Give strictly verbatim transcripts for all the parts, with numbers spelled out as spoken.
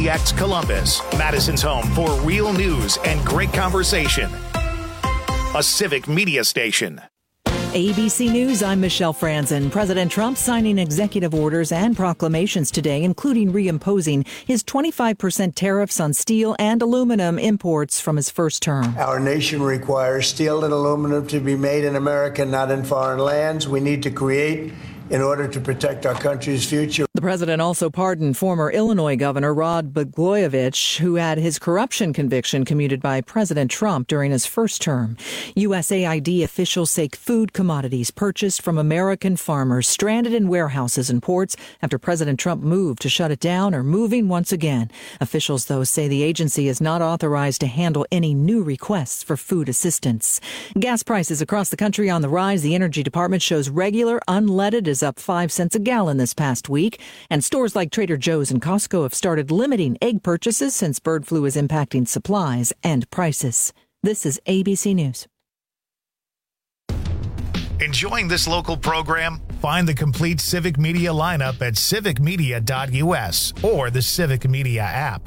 D X Columbus, Madison's home for real news and great conversation. A civic media station. A B C News, I'm Michelle Franzen. President Trump signing executive orders and proclamations today, including reimposing his twenty-five percent tariffs on steel and aluminum imports from his first term. Our nation requires steel and aluminum to be made in America, not in foreign lands. We need to create in order to protect our country's future. The president also pardoned former Illinois Governor Rod Blagojevich, who had his corruption conviction commuted by President Trump during his first term. U S A I D officials say food commodities purchased from American farmers stranded in warehouses and ports after President Trump moved to shut it down are moving once again. Officials, though, say the agency is not authorized to handle any new requests for food assistance. Gas prices across the country on the rise. The Energy Department shows regular unleaded is up five cents a gallon this past week. And stores like Trader Joe's and Costco have started limiting egg purchases since bird flu is impacting supplies and prices. This is A B C News. Enjoying this local program? Find the complete Civic Media lineup at civic media dot u s or the Civic Media app.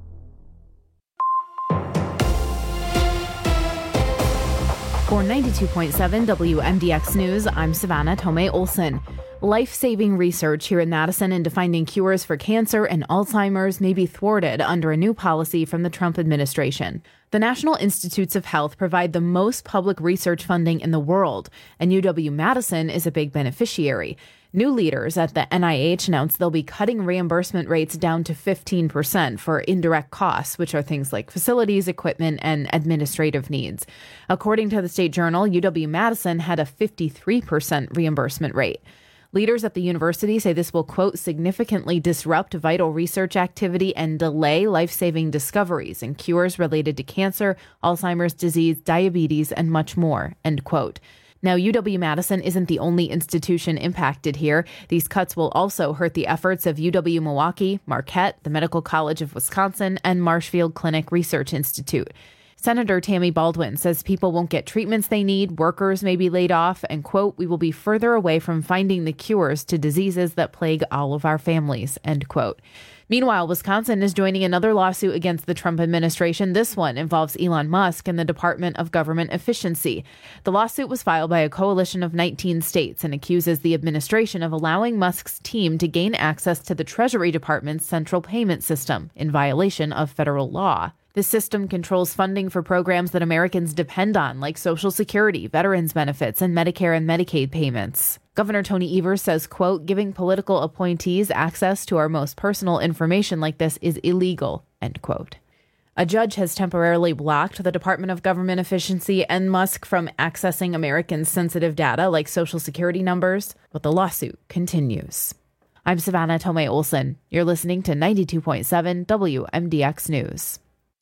For ninety-two point seven W M D X News, I'm Savannah Tomei Olson. Life-saving research here in Madison into finding cures for cancer and Alzheimer's may be thwarted under a new policy from the Trump administration. The National Institutes of Health provide the most public research funding in the world, and U W-Madison is a big beneficiary. New leaders at the N I H announced they'll be cutting reimbursement rates down to fifteen percent for indirect costs, which are things like facilities, equipment, and administrative needs. According to the State Journal, U W-Madison had a fifty-three percent reimbursement rate. Leaders at the university say this will, quote, significantly disrupt vital research activity and delay life-saving discoveries and cures related to cancer, Alzheimer's disease, diabetes, and much more, end quote. Now, U W-Madison isn't the only institution impacted here. These cuts will also hurt the efforts of U W-Milwaukee, Marquette, the Medical College of Wisconsin, and Marshfield Clinic Research Institute. Senator Tammy Baldwin says people won't get treatments they need, workers may be laid off, and, quote, we will be further away from finding the cures to diseases that plague all of our families, end quote. Meanwhile, Wisconsin is joining another lawsuit against the Trump administration. This one involves Elon Musk and the Department of Government Efficiency. The lawsuit was filed by a coalition of nineteen states and accuses the administration of allowing Musk's team to gain access to the Treasury Department's central payment system in violation of federal law. The system controls funding for programs that Americans depend on, like Social Security, veterans benefits, and Medicare and Medicaid payments. Governor Tony Evers says, quote, giving political appointees access to our most personal information like this is illegal, end quote. A judge has temporarily blocked the Department of Government Efficiency and Musk from accessing Americans' sensitive data like Social Security numbers, but the lawsuit continues. I'm Savannah Tomei Olson. You're listening to ninety-two point seven W M D X News.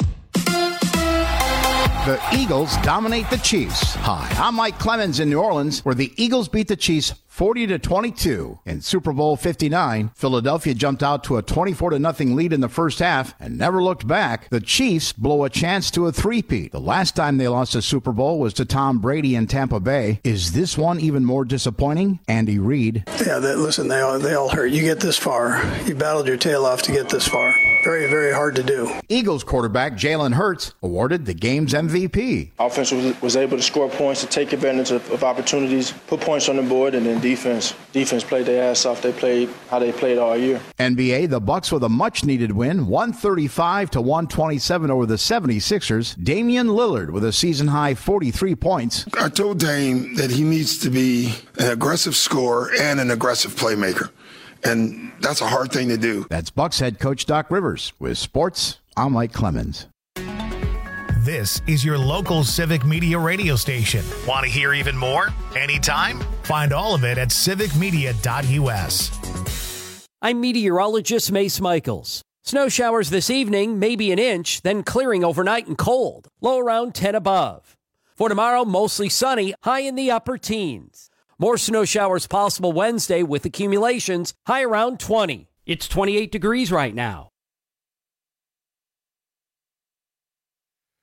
The Eagles dominate the Chiefs. Hi, I'm Mike Clemens in New Orleans, where the Eagles beat the Chiefs forty to twenty-two. In Super Bowl fifty-nine, Philadelphia jumped out to a twenty-four to nothing lead in the first half and never looked back. The Chiefs blow a chance to a three-peat. The last time they lost a Super Bowl was to Tom Brady in Tampa Bay. Is this one even more disappointing? Andy Reid. Yeah, they, listen, they all, they all hurt. You get this far. You battled your tail off to get this far. Very, very hard to do. Eagles quarterback Jalen Hurts awarded the game's M V P. Offense was, was able to score points, to take advantage of, of opportunities, put points on the board, and then defense. Defense played their ass off. They played how they played all year. N B A, the Bucks with a much-needed win, one thirty-five to one twenty-seven over the seventy-sixers. Damian Lillard with a season-high forty-three points. I told Dame that he needs to be an aggressive scorer and an aggressive playmaker. And that's a hard thing to do. That's Bucks head coach Doc Rivers. With sports, I'm Mike Clemens. This is your local Civic Media radio station. Want to hear even more? Anytime? Find all of it at civic media dot u s. I'm meteorologist Mace Michaels. Snow showers this evening, maybe an inch, then clearing overnight and cold. Low around ten above. For tomorrow, mostly sunny, high in the upper teens. More snow showers possible Wednesday with accumulations, high around twenty. It's twenty-eight degrees right now.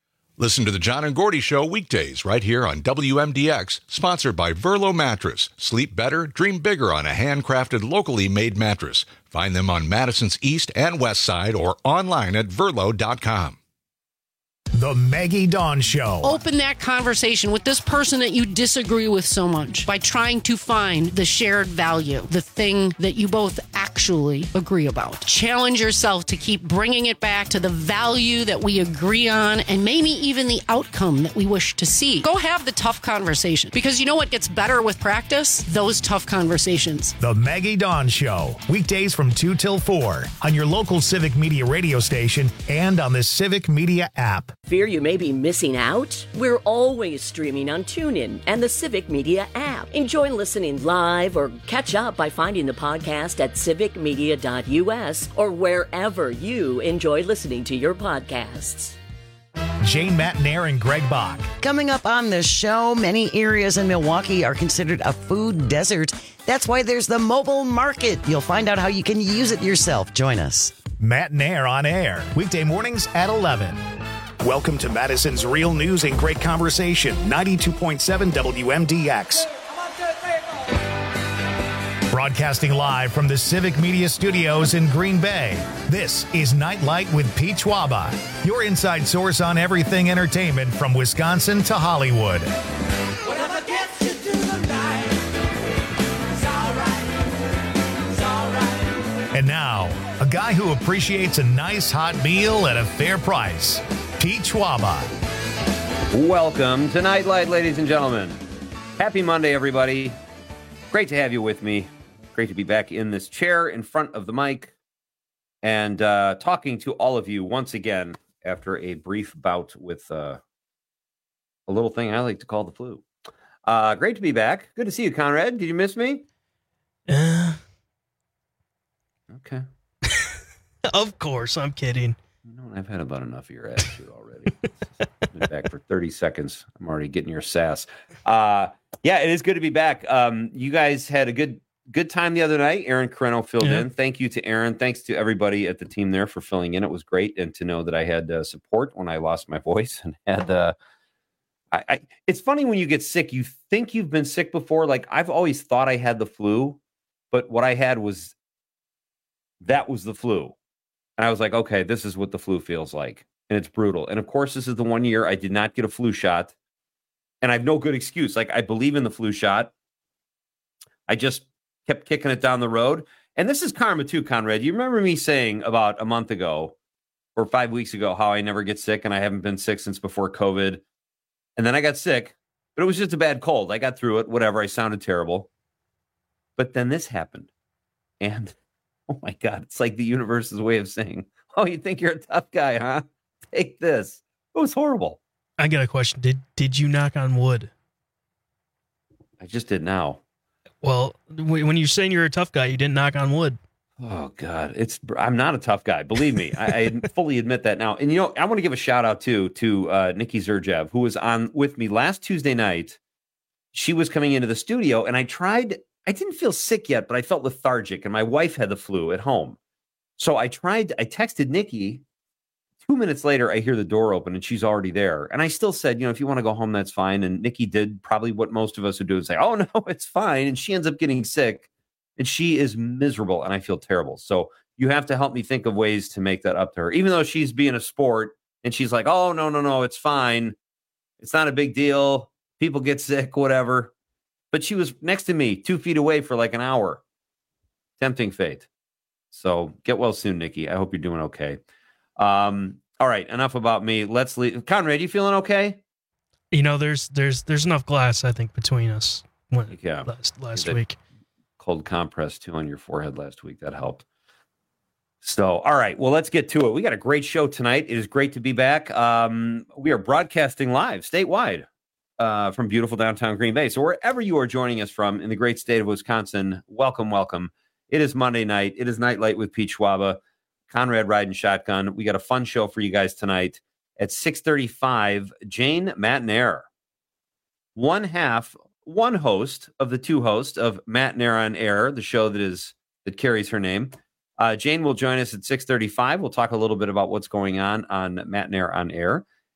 Listen to the John and Gordy Show weekdays right here on W M D X, sponsored by Verlo Mattress. Sleep better, dream bigger on a handcrafted, locally made mattress. Find them on Madison's East and West Side or online at verlo dot com. The Maggie Dawn Show. Open that conversation with this person that you disagree with so much by trying to find the shared value, the thing that you both actually agree about. Challenge yourself to keep bringing it back to the value that we agree on and maybe even the outcome that we wish to see. Go have the tough conversation, because you know what gets better with practice? Those tough conversations. The Maggie Dawn Show. Weekdays from two till four on your local Civic Media radio station and on the Civic Media app. Fear you may be missing out? We're always streaming on TuneIn and the Civic Media app. Enjoy listening live or catch up by finding the podcast at civic media dot u s or wherever you enjoy listening to your podcasts. Jane Matnair and Greg Bach. Coming up on the show, many areas in Milwaukee are considered a food desert. That's why there's the mobile market. You'll find out how you can use it yourself. Join us. Matnair on air, weekday mornings at eleven. Welcome to Madison's Real News and Great Conversation, ninety-two point seven W M D X. Broadcasting live from the Civic Media Studios in Green Bay, this is Nightlight with Pete Schwaba, your inside source on everything entertainment from Wisconsin to Hollywood. Whatever gets you through the night, it's all right, it's all right. And now, a guy who appreciates a nice hot meal at a fair price, Pete Schwaba. Welcome to Nightlight, ladies and gentlemen. Happy Monday, everybody. Great to have you with me. Great to be back in this chair in front of the mic and uh, talking to all of you once again after a brief bout with uh, a little thing I like to call the flu. Uh, great to be back. Good to see you, Conrad. Did you miss me? Uh, okay. Of course, I'm kidding. You know, I've had about enough of your attitude already. I've been back for thirty seconds. I'm already getting your sass. Uh, yeah, it is good to be back. Um, you guys had a good good time the other night. Aaron Carreno filled yeah. in. Thank you to Aaron. Thanks to everybody at the team there for filling in. It was great, and to know that I had uh, support when I lost my voice and had. Uh, I, I, it's funny when you get sick. You think you've been sick before. Like I've always thought I had the flu, but what I had was that was the flu. And I was like, okay, this is what the flu feels like. And it's brutal. And of course, this is the one year I did not get a flu shot. And I have no good excuse. Like, I believe in the flu shot. I just kept kicking it down the road. And this is karma too, Conrad. You remember me saying about a month ago or five weeks ago how I never get sick and I haven't been sick since before COVID. And then I got sick, but it was just a bad cold. I got through it, whatever. I sounded terrible. But then this happened. And oh my God, it's like the universe's way of saying, oh, you think you're a tough guy, huh? Take this. It was horrible. I got a question. Did did you knock on wood? I just did now. Well, when you're saying you're a tough guy, you didn't knock on wood. Oh, God. it's I'm not a tough guy. Believe me. I, I fully admit that now. And, you know, I want to give a shout out, too, to uh, Nikki Zerjev, who was on with me last Tuesday night. She was coming into the studio, and I tried... I didn't feel sick yet, but I felt lethargic, and my wife had the flu at home. So I tried, I texted Nikki. Two minutes later, I hear the door open, and she's already there. And I still said, you know, if you want to go home, that's fine. And Nikki did probably what most of us would do and say, oh, no, it's fine. And she ends up getting sick, and she is miserable, and I feel terrible. So you have to help me think of ways to make that up to her, even though she's being a sport, and she's like, oh, no, no, no, it's fine. It's not a big deal. People get sick, whatever. But she was next to me, two feet away for like an hour. Tempting fate. So get well soon, Nikki. I hope you're doing okay. Um, all right, enough about me. Let's leave. Conrad, you feeling okay? You know, there's there's there's enough glass, I think, between us. When, yeah. Last last week. Cold compress too on your forehead last week. That helped. So, all right. Well, let's get to it. We got a great show tonight. It is great to be back. Um, we are broadcasting live statewide. Uh, from beautiful downtown Green Bay. So wherever you are joining us from in the great state of Wisconsin, welcome, welcome. It is Monday night. It is Nightlight with Pete Schwaba, Conrad riding shotgun. We got a fun show for you guys tonight at six thirty-five. Jane Matnair, one half, one host of the two hosts of Matnair on Air, the show that is that carries her name. Uh, Jane will join us at six thirty-five. We'll talk a little bit about what's going on on Matnair on Air.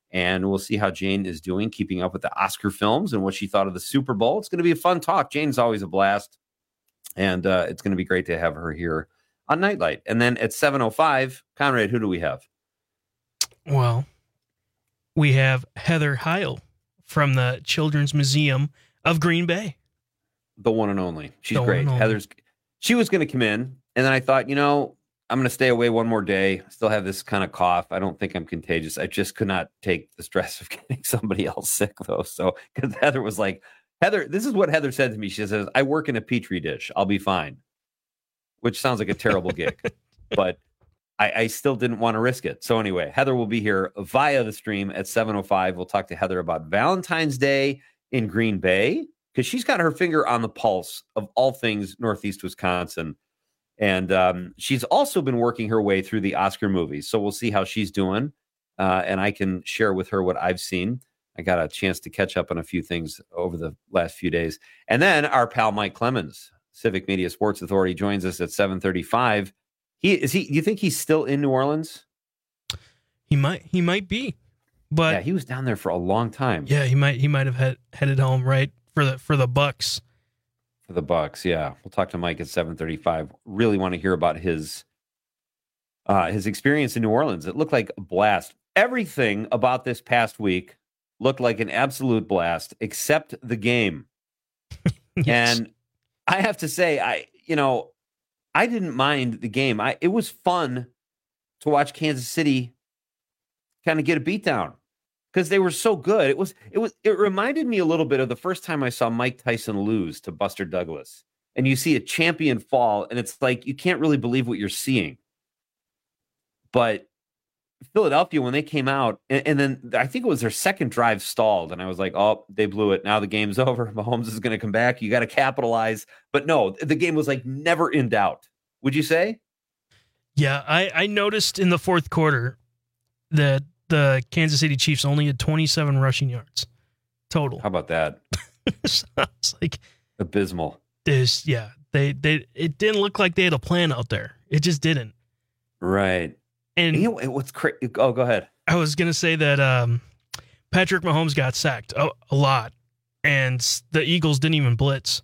And we'll see how Jane is doing, keeping up with the Oscar films and what she thought of the Super Bowl. It's going to be a fun talk. Jane's always a blast. And uh, it's going to be great to have her here on Nightlight. And then at seven oh five, Conrad, who do we have? Well, we have Heather Heil from the Children's Museum of Green Bay. The one and only. She's The one great. and only. Heather's. She was going to come in, and then I thought, you know, I'm going to stay away one more day. I still have this kind of cough. I don't think I'm contagious. I just could not take the stress of getting somebody else sick, though. So, because Heather was like, Heather, this is what Heather said to me. She says, I work in a Petri dish. I'll be fine. Which sounds like a terrible gig, but I, I still didn't want to risk it. So anyway, Heather will be here via the stream at seven oh five. We'll talk to Heather about Valentine's Day in Green Bay, because she's got her finger on the pulse of all things Northeast Wisconsin. And um, she's also been working her way through the Oscar movies. So we'll see how she's doing. Uh, and I can share with her what I've seen. I got a chance to catch up on a few things over the last few days. And then our pal Mike Clemens, Civic Media Sports Authority, joins us at seven thirty-five. He is he. Do you think he's still in New Orleans? He might. He might be, but yeah, he was down there for a long time. Yeah, he might. He might have had, headed home right for the for the Bucks. For the Bucks, yeah. We'll talk to Mike at seven thirty-five. Really want to hear about his uh, his experience in New Orleans. It looked like a blast. Everything about this past week looked like an absolute blast, except the game. Yes. And I have to say, I you know, I didn't mind the game. I it was fun to watch Kansas City kind of get a beat down because they were so good. It was it was it reminded me a little bit of the first time I saw Mike Tyson lose to Buster Douglas. And you see a champion fall, and it's like you can't really believe what you're seeing. But Philadelphia, when they came out, and, and then I think it was their second drive stalled, and I was like, oh, they blew it. Now the game's over. Mahomes is going to come back. You got to capitalize. But no, the game was like never in doubt. Would you say? Yeah, I, I noticed in the fourth quarter that the Kansas City Chiefs only had twenty-seven rushing yards total. How about that? So it's like abysmal. This, yeah, they they it didn't look like they had a plan out there. It just didn't. Right. And you know what's crazy? Oh, go ahead. I was gonna say that um, Patrick Mahomes got sacked a, a lot, and the Eagles didn't even blitz.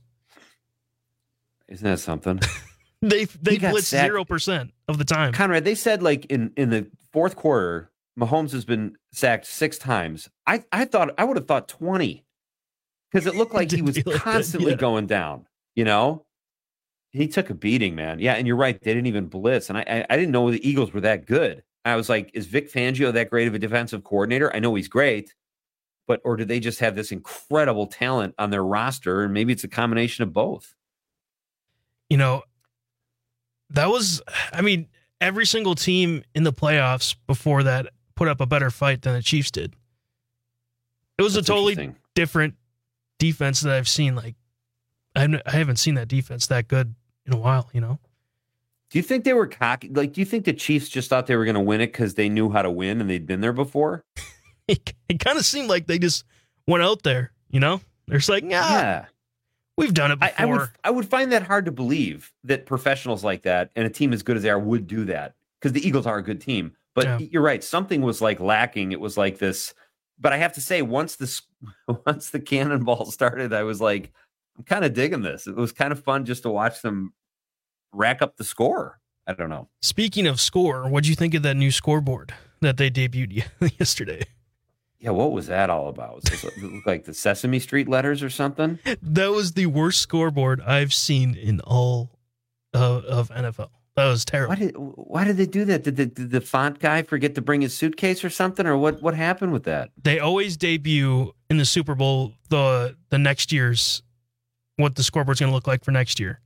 Isn't that something? they they He got blitzed sacked. zero percent of the time. Conrad, they said like in, in the fourth quarter, Mahomes has been sacked six times. I, I thought I would have thought twenty because it looked like he was Did feel like that, constantly yeah. going down. You know, he took a beating, man. Yeah, and you're right. They didn't even blitz, and I I, I didn't know the Eagles were that good. I was like, is Vic Fangio that great of a defensive coordinator? I know he's great, but or did they just have this incredible talent on their roster, and maybe it's a combination of both? You know, that was, I mean, every single team in the playoffs before that put up a better fight than the Chiefs did. It was That's a totally interesting. different defense that I've seen. Like, I haven't, I haven't seen that defense that good in a while, you know? Do you think they were cocky? Like, do you think the Chiefs just thought they were going to win it because they knew how to win and they'd been there before? It, it kind of seemed like they just went out there, you know? They're just like, nah, Yeah. we've done it I, before. I would I would find that hard to believe that professionals like that and a team as good as they are would do that because the Eagles are a good team. But Yeah. you're right, something was like lacking. It was like this. But I have to say, once this once the cannonball started, I was like, I'm kind of digging this. It was kind of fun just to watch them rack up the score. I don't know. Speaking of score, what'd you think of that new scoreboard that they debuted yesterday? Yeah, what was that all about? Was this, it look like the Sesame Street letters or something? That was the worst scoreboard I've seen in all of, of N F L. That was terrible. Why did why did they do that? Did the, did the font guy forget to bring his suitcase or something? Or what, what happened with that? They always debut in the Super Bowl the the next year's what the scoreboard's going to look like for next year.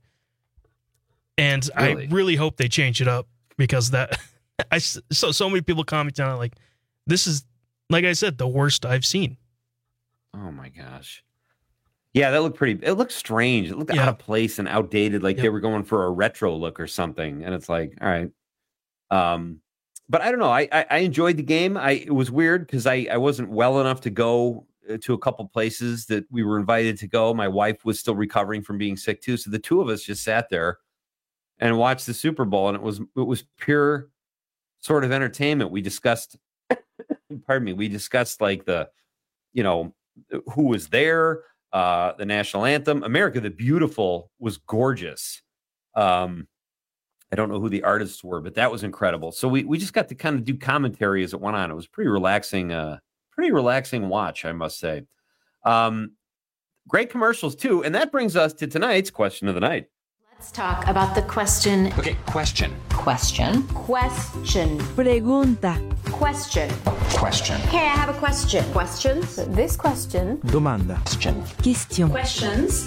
And Really? I really hope they change it up because that I s- so so many people comment on it like this is, like I said, the worst I've seen. Oh my gosh. Yeah, that looked pretty, it looked strange. It looked Yeah. out of place and outdated, like they Yep. were going for a retro look or something. And it's like, all right. Um, but I don't know. I I, I enjoyed the game. I it was weird because I, I wasn't well enough to go uh, to a couple places that we were invited to go. My wife was still recovering from being sick too. So the two of us just sat there and watched the Super Bowl, and it was it was pure sort of entertainment. We discussed pardon me, we discussed like the, you know, who was there, uh, the national anthem. America the Beautiful was gorgeous. Um, I don't know who the artists were, but that was incredible. So we, we just got to kind of do commentary as it went on. It was pretty relaxing, uh, pretty relaxing watch, I must say. Um, great commercials too. And that brings us to tonight's question of the night. Let's talk about the question. Okay, question. Question. Question. Pregunta. Question. Question. Hey, I have a question. Questions? This question. Domanda. Question. Question. Questions.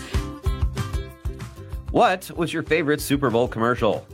What was your favorite Super Bowl commercial?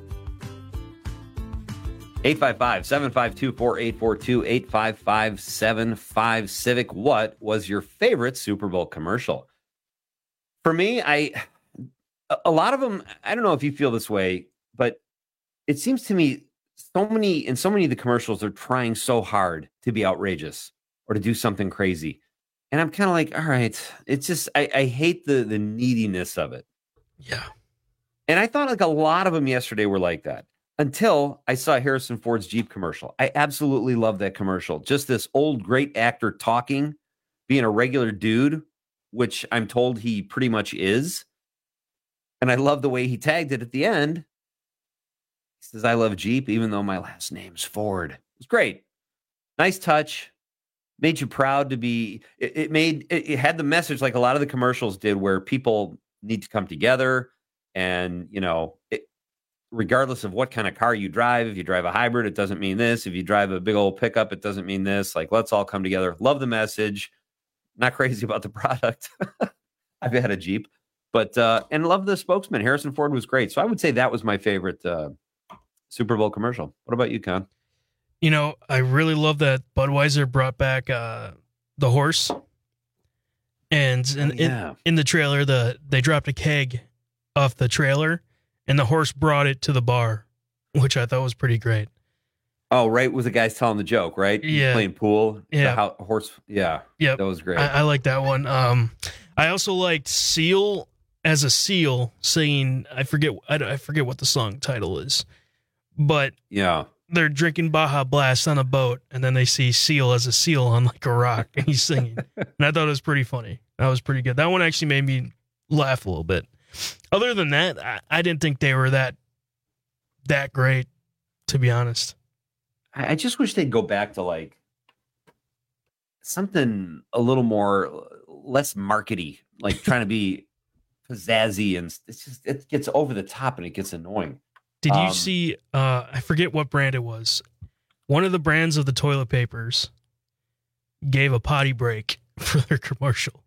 eight five five, seven five two, four eight four two, eight five five, seven five Civic. What was your favorite Super Bowl commercial? For me, I a lot of them, I don't know if you feel this way, but it seems to me so many in so many of the commercials are trying so hard to be outrageous or to do something crazy. And I'm kind of like, all right, it's just I, I hate the the neediness of it. Yeah. And I thought like a lot of them yesterday were like that. Until I saw Harrison Ford's Jeep commercial. I absolutely love that commercial. Just this old great actor talking, being a regular dude, which I'm told he pretty much is. And I love the way he tagged it at the end. He says, I love Jeep, even though my last name's Ford. It was great. Nice touch. Made you proud to be. It, it made it, it had the message like a lot of the commercials did, where people need to come together and, you know, it, regardless of what kind of car you drive, if you drive a hybrid, it doesn't mean this. If you drive a big old pickup, it doesn't mean this. Like, let's all come together. Love the message. Not crazy about the product. I've had a Jeep, but, uh, and love the spokesman. Harrison Ford was great. So I would say that was my favorite uh, Super Bowl commercial. What about you, Con? You know, I really love that Budweiser brought back uh, the horse. And in, oh, yeah. in, in the trailer, the they dropped a keg off the trailer. And the horse brought it to the bar, which I thought was pretty great. Oh, right. With the guys telling the joke, right? He's Yeah. playing pool. Yeah. The ho- horse. Yeah. Yep. That was great. I, I like that one. Um, I also liked Seal as a seal singing. I forget. I, I forget what the song title is, but yeah, they're drinking Baja Blast on a boat, and then they see Seal as a seal on like a rock, and he's singing. And I thought it was pretty funny. That was pretty good. That one actually made me laugh a little bit. Other than that, I, I didn't think they were that that great, to be honest. I, I just wish they'd go back to like something a little more less markety, like trying to be pizzazzy, and it's just it gets over the top and it gets annoying. Did you Um, see? Uh, I forget what brand it was. One of the brands of the toilet papers gave a potty break for their commercial.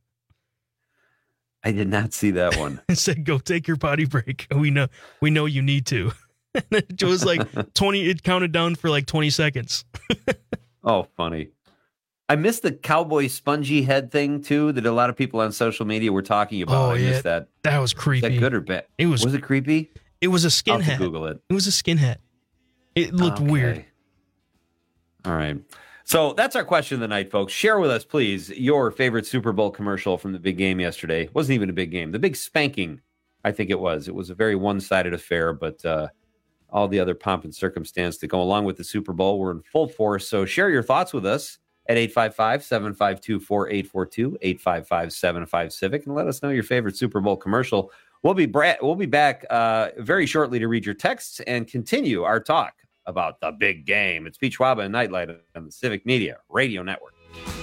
I did not see that one. It said, "Go take your potty break. We know, we know you need to." And it was like twenty. It counted down for like twenty seconds. Oh, funny. I missed the cowboy spongy head thing too that a lot of people on social media were talking about. Oh I yeah, missed that. That was creepy. Is that good or bad? It was. Was it creepy? It was a I'll skin have to hat. Google it. It was a skin hat. It looked Okay. weird. All right. So that's our question of the night, folks. Share with us, please, your favorite Super Bowl commercial from the big game yesterday. It wasn't even a big game. The big spanking, I think it was. It was a very one-sided affair, but uh, all the other pomp and circumstance that go along with the Super Bowl were in full force. So share your thoughts with us at eight five five, seven five two, four eight four two, eight five five, seven five Civic, and let us know your favorite Super Bowl commercial. We'll be bra- we'll be back uh, very shortly to read your texts and continue our talk about the big game. It's Pete Schwab and Nightlight on the Civic Media Radio Network.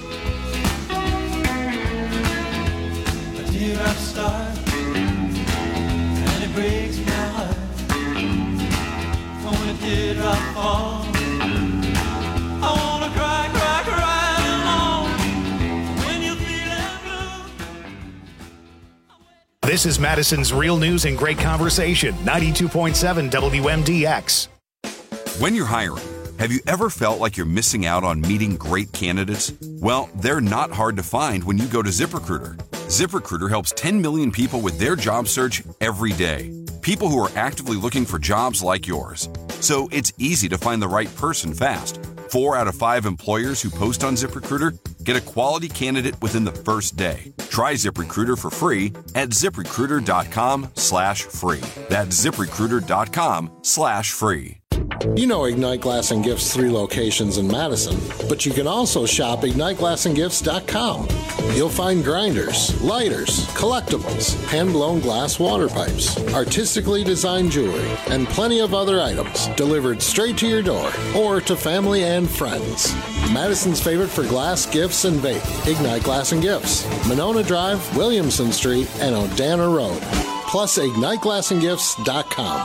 A teardrop start, and it breaks my heart. When a teardrop falls, I wanna cry, cry, cry along. When you feeling blue. This is Madison's Real News and Great Conversation, ninety-two point seven W M D X. When you're hiring, have you ever felt like you're missing out on meeting great candidates? Well, they're not hard to find when you go to ZipRecruiter. ZipRecruiter helps ten million people with their job search every day. People who are actively looking for jobs like yours. So it's easy to find the right person fast. Four out of five employers who post on ZipRecruiter get a quality candidate within the first day. Try ZipRecruiter for free at ZipRecruiter.com slash free. That's ZipRecruiter.com slash free. You know Ignite Glass and Gifts' three locations in Madison, but you can also shop ignite glass and gifts dot com. You'll find grinders, lighters, collectibles, hand-blown glass water pipes, artistically designed jewelry, and plenty of other items delivered straight to your door or to family and friends. Madison's favorite for glass, gifts, and vape, Ignite Glass and Gifts, Monona Drive, Williamson Street, and Odana Road. Plus ignite glass and gifts dot com.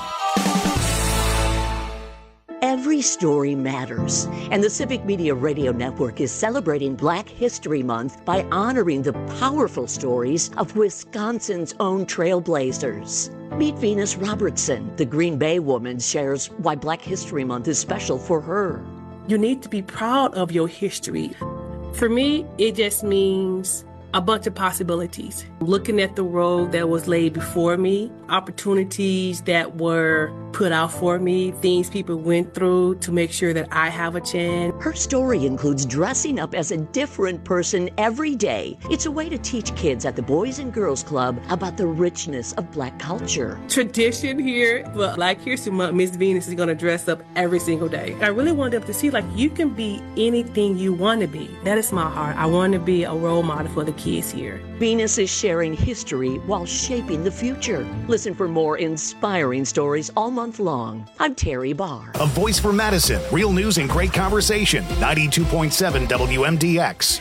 Every story matters, and the Civic Media Radio Network is celebrating Black History Month by honoring the powerful stories of Wisconsin's own trailblazers. Meet Venus Robertson. The Green Bay woman shares why Black History Month is special for her. You need to be proud of your history. For me, it just means a bunch of possibilities. Looking at the road that was laid before me, opportunities that were put out for me, things people went through to make sure that I have a chance. Her story includes dressing up as a different person every day. It's a way to teach kids at the Boys and Girls Club about the richness of Black culture. Tradition here, but Black History Month, Miss Venus is going to dress up every single day. I really want them to see, like, you can be anything you want to be. That is my heart. I want to be a role model for the kids here. Venus is sharing history while shaping the future. Listen for more inspiring stories all month long. I'm Terry Barr. A voice for Madison. Real news and great conversation. ninety-two point seven W M D X.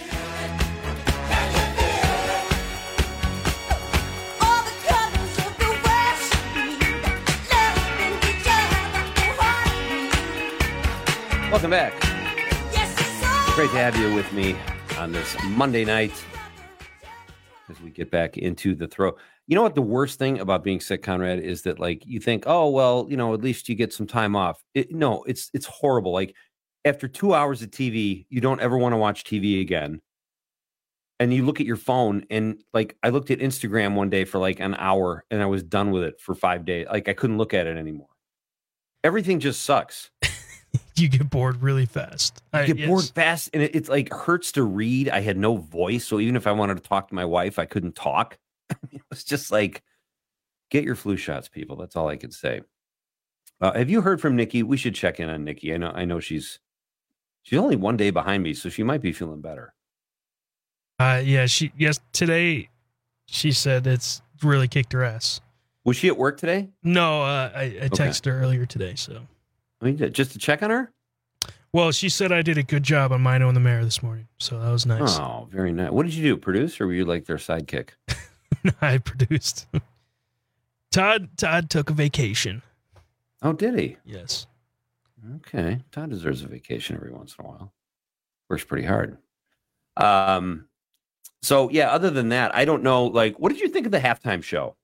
Welcome back. Great to have you with me on this Monday night as we get back into the throw. You know what the worst thing about being sick, Conrad, is that, like, you think, oh, well, you know, at least you get some time off. It, no, it's it's horrible. Like, after two hours of T V, you don't ever want to watch T V again. And you look at your phone, and, like, I looked at Instagram one day for like an hour, and I was done with it for five days. Like, I couldn't look at it anymore. Everything just sucks. You get bored really fast. You I, get yes. bored fast, and it, it's like hurts to read. I had no voice, so even if I wanted to talk to my wife, I couldn't talk. It was just like, get your flu shots, people. That's all I could say. Uh, have you heard from Nikki? We should check in on Nikki. I know, I know she's she's only one day behind me, so she might be feeling better. Uh, yeah, she yes today. She said it's really kicked her ass. Was she at work today? No, uh, I, I texted Okay. her earlier today. So, I mean, just to check on her. well, she said I did a good job on Mino and the Mayor this morning, so that was nice. Oh, very nice. What did you do? Produce, or were you like their sidekick? I produced. Todd Todd took a vacation. Oh, did he? Yes. Okay. Todd deserves a vacation every once in a while. Works pretty hard. Um. So yeah. Other than that, I don't know. Like, what did you think of the halftime show?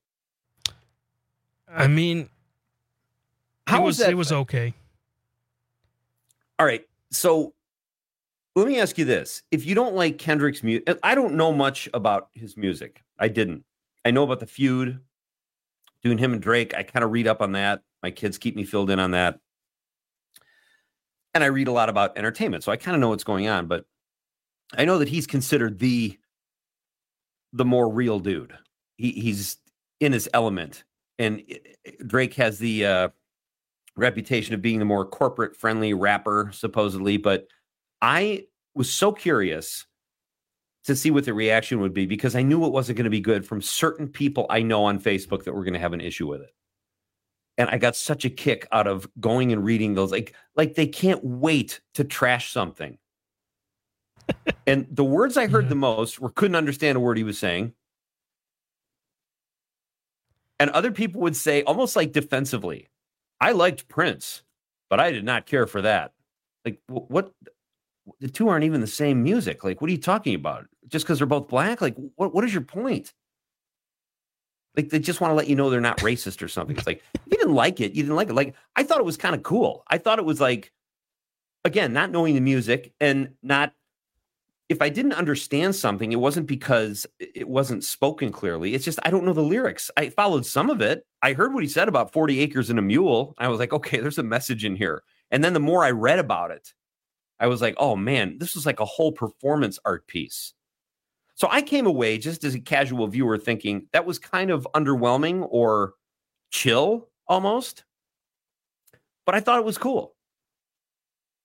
I mean, How it was was that? it was okay. All right. So let me ask you this. If you don't like Kendrick's music, I don't know much about his music. I didn't. I know about the feud, doing him and Drake. I kind of read up on that. My kids keep me filled in on that. And I read a lot about entertainment, so I kind of know what's going on. But I know that he's considered the, the more real dude. He, he's in his element. And Drake has the uh, reputation of being the more corporate friendly rapper, supposedly. But I was so curious to see what the reaction would be, because I knew it wasn't going to be good from certain people I know on Facebook that were going to have an issue with it. And I got such a kick out of going and reading those, like, like they can't wait to trash something. And the words I heard the most were couldn't understand a word he was saying. And other people would say, almost like defensively, I liked Prince, but I did not care for that. Like, wh- what? The two aren't even the same music. Like, what are you talking about? Just because they're both black? Like, what? What is your point? Like, they just want to let you know they're not racist or something. It's like, if you didn't like it, you didn't like it. Like, I thought it was kind of cool. I thought it was like, again, not knowing the music and not, if I didn't understand something, it wasn't because it wasn't spoken clearly. It's just, I don't know the lyrics. I followed some of it. I heard what he said about forty acres and a mule. I was like, okay, there's a message in here. And then the more I read about it, I was like, oh man, this is like a whole performance art piece. So I came away just as a casual viewer thinking that was kind of underwhelming or chill almost. But I thought it was cool.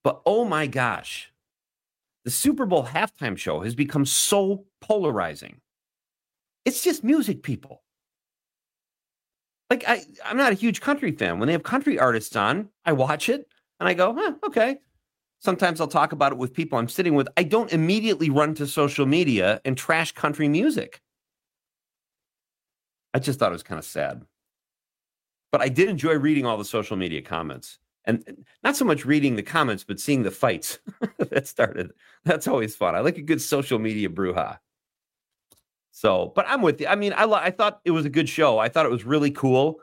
But oh my gosh, the Super Bowl halftime show has become so polarizing. It's just music, people. Like, I, I'm not a huge country fan. When they have country artists on, I watch it and I go, huh, okay. Sometimes I'll talk about it with people I'm sitting with. I don't immediately run to social media and trash country music. I just thought it was kind of sad. But I did enjoy reading all the social media comments. And not so much reading the comments, but seeing the fights that started. That's always fun. I like a good social media brouhaha. So, but I'm with you. I mean, I I thought it was a good show. I thought it was really cool.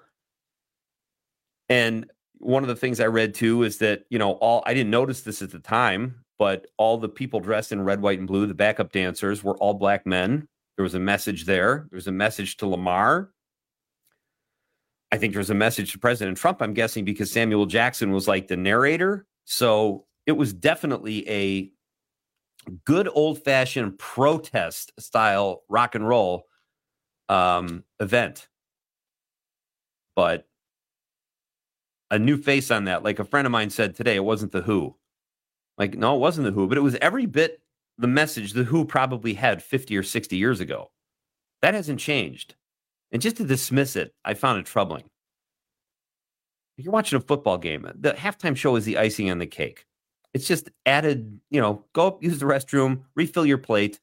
And one of the things I read too is that, you know, all I didn't notice this at the time, but all the people dressed in red, white, and blue, the backup dancers, were all black men. There was a message there. There was a message to Lamar. I think there was a message to President Trump, I'm guessing, because Samuel Jackson was like the narrator. So it was definitely a good old-fashioned protest style rock and roll um, event. But a new face on that. Like a friend of mine said today, it wasn't The Who. Like, no, it wasn't The Who, but it was every bit the message The Who probably had fifty or sixty years ago. That hasn't changed. And just to dismiss it, I found it troubling. If you're watching a football game, the halftime show is the icing on the cake. It's just added, you know, go up, use the restroom, refill your plate.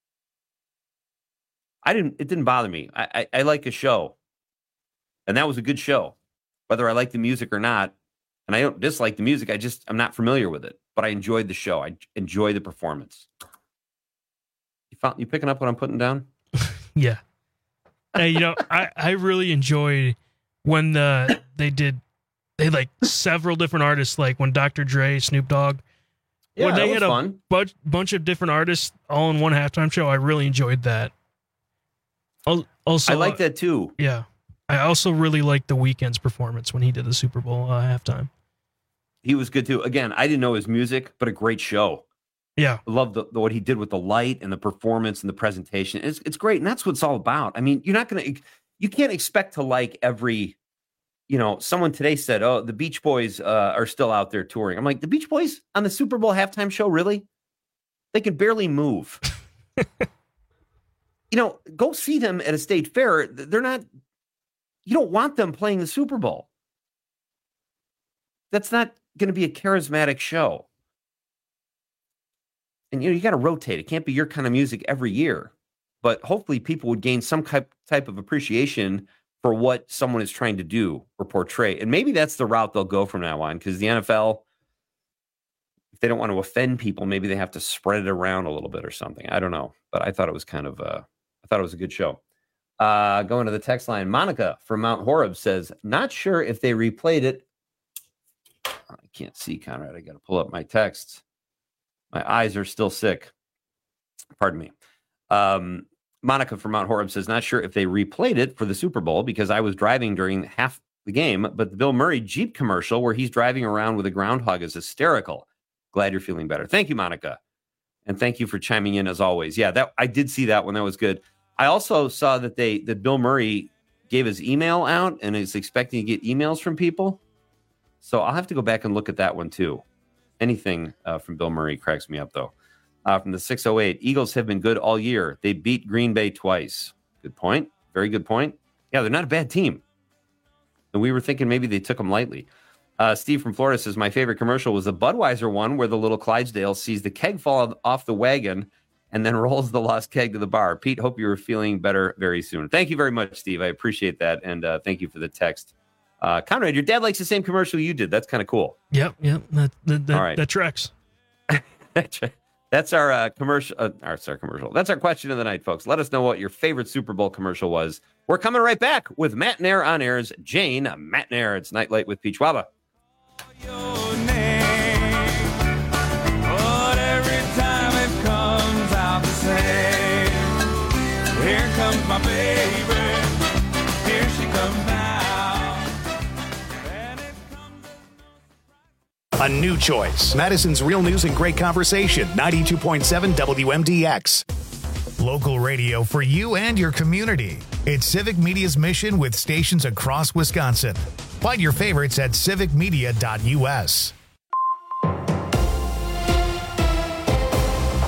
I didn't, it didn't bother me. I, I, I like a show. And that was a good show. Whether I like the music or not, and I don't dislike the music, I just, I'm not familiar with it. But I enjoyed the show. I enjoy the performance. You found, you picking up what I'm putting down? Yeah. Hey, you know, I, I really enjoyed when the they did they had like several different artists, like when Doctor Dre, Snoop Dogg, yeah, when they that had was a fun. bunch bunch of different artists all in one halftime show. I really enjoyed that. Also, I like that too. Yeah, I also really liked the Weeknd's performance when he did the Super Bowl uh, halftime. He was good too. Again, I didn't know his music, but a great show. Yeah. I love the, the what he did with the light and the performance and the presentation. It's it's great. And that's what it's all about. I mean, you're not going to, you can't expect to like every, you know, someone today said, oh, the Beach Boys uh, are still out there touring. I'm like, the Beach Boys on the Super Bowl halftime show? Really? They can barely move. You know, go see them at a state fair. They're not, you don't want them playing the Super Bowl. That's not going to be a charismatic show. And, you know, you got to rotate. It can't be your kind of music every year. But hopefully people would gain some type, type of appreciation for what someone is trying to do or portray. And maybe that's the route they'll go from now on, because the N F L, if they don't want to offend people, maybe they have to spread it around a little bit or something. I don't know. But I thought it was kind of, uh, I thought it was a good show. Uh, going to the text line, Monica from Mount Horeb says, not sure if they replayed it. I can't see, Conrad. I got to pull up my texts. My eyes are still sick. Pardon me. Um, Monica from Mount Horeb says, not sure if they replayed it for the Super Bowl because I was driving during half the game, but the Bill Murray Jeep commercial where he's driving around with a groundhog is hysterical. Glad you're feeling better. Thank you, Monica. And thank you for chiming in as always. Yeah, that I did see that one. That was good. I also saw that they that Bill Murray gave his email out and is expecting to get emails from people. So I'll have to go back and look at that one too. Anything uh, from Bill Murray cracks me up, though. Uh, from the six oh eight, Eagles have been good all year. They beat Green Bay twice. Good point. Very good point. Yeah, they're not a bad team. And we were thinking maybe they took them lightly. Uh, Steve from Florida says, my favorite commercial was the Budweiser one where the little Clydesdale sees the keg fall off the wagon and then rolls the lost keg to the bar. Pete, hope you are feeling better very soon. Thank you very much, Steve. I appreciate that. And uh, thank you for the text. Uh, Conrad, your dad likes the same commercial you did. That's kind of cool. Yep, yep. That that, that, All right. that tracks. That's our uh, commercial. Uh, that's our commercial. That's our question of the night, folks. Let us know what your favorite Super Bowl commercial was. We're coming right back with Matt Nair on Air's Jane Matt Nair. It's Nightlight with Pete Schwaba. But every time it comes out the same. Here comes my baby. Here she comes now. A new choice. Madison's Real News and Great Conversation. ninety-two point seven W M D X. Local radio for you and your community. It's Civic Media's mission with stations across Wisconsin. Find your favorites at civic media dot U S.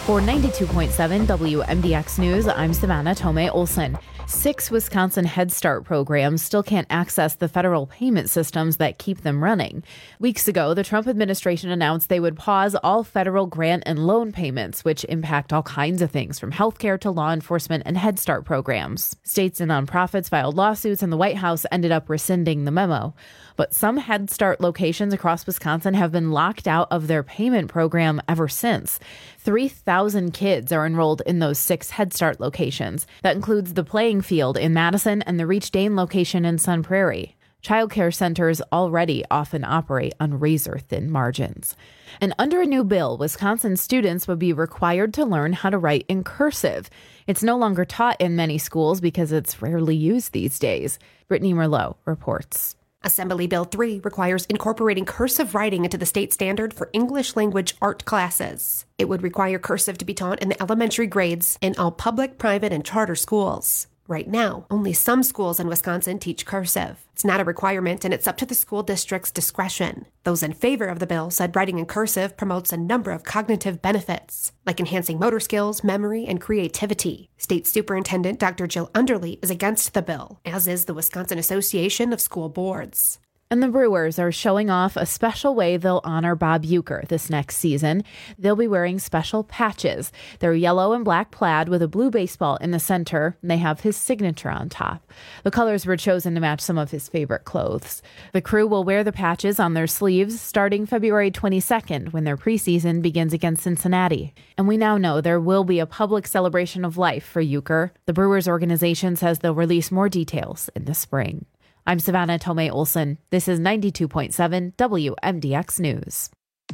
For ninety-two point seven W M D X News, I'm Savannah Tomei Olson. Six Wisconsin Head Start programs still can't access the federal payment systems that keep them running. Weeks ago, the Trump administration announced they would pause all federal grant and loan payments, which impact all kinds of things from healthcare to law enforcement and Head Start programs. States and nonprofits filed lawsuits, and the White House ended up rescinding the memo. But some Head Start locations across Wisconsin have been locked out of their payment program ever since. three thousand kids are enrolled in those six Head Start locations. That includes the Playing Field in Madison and the Reach Dane location in Sun Prairie. Childcare centers already often operate on razor-thin margins. And under a new bill, Wisconsin students would be required to learn how to write in cursive. It's no longer taught in many schools because it's rarely used these days. Brittany Merlot reports. Assembly Bill three requires incorporating cursive writing into the state standard for English language art classes. It would require cursive to be taught in the elementary grades in all public, private, and charter schools. Right now, only some schools in Wisconsin teach cursive. It's not a requirement, and it's up to the school district's discretion. Those in favor of the bill said writing in cursive promotes a number of cognitive benefits, like enhancing motor skills, memory, and creativity. State Superintendent Doctor Jill Underly is against the bill, as is the Wisconsin Association of School Boards. And the Brewers are showing off a special way they'll honor Bob Uecker this next season. They'll be wearing special patches. They're yellow and black plaid with a blue baseball in the center, and they have his signature on top. The colors were chosen to match some of his favorite clothes. The crew will wear the patches on their sleeves starting February twenty-second, when their preseason begins against Cincinnati. And we now know there will be a public celebration of life for Uecker. The Brewers organization says they'll release more details in the spring. I'm Savannah Tomei Olson. This is ninety-two point seven W M D X News.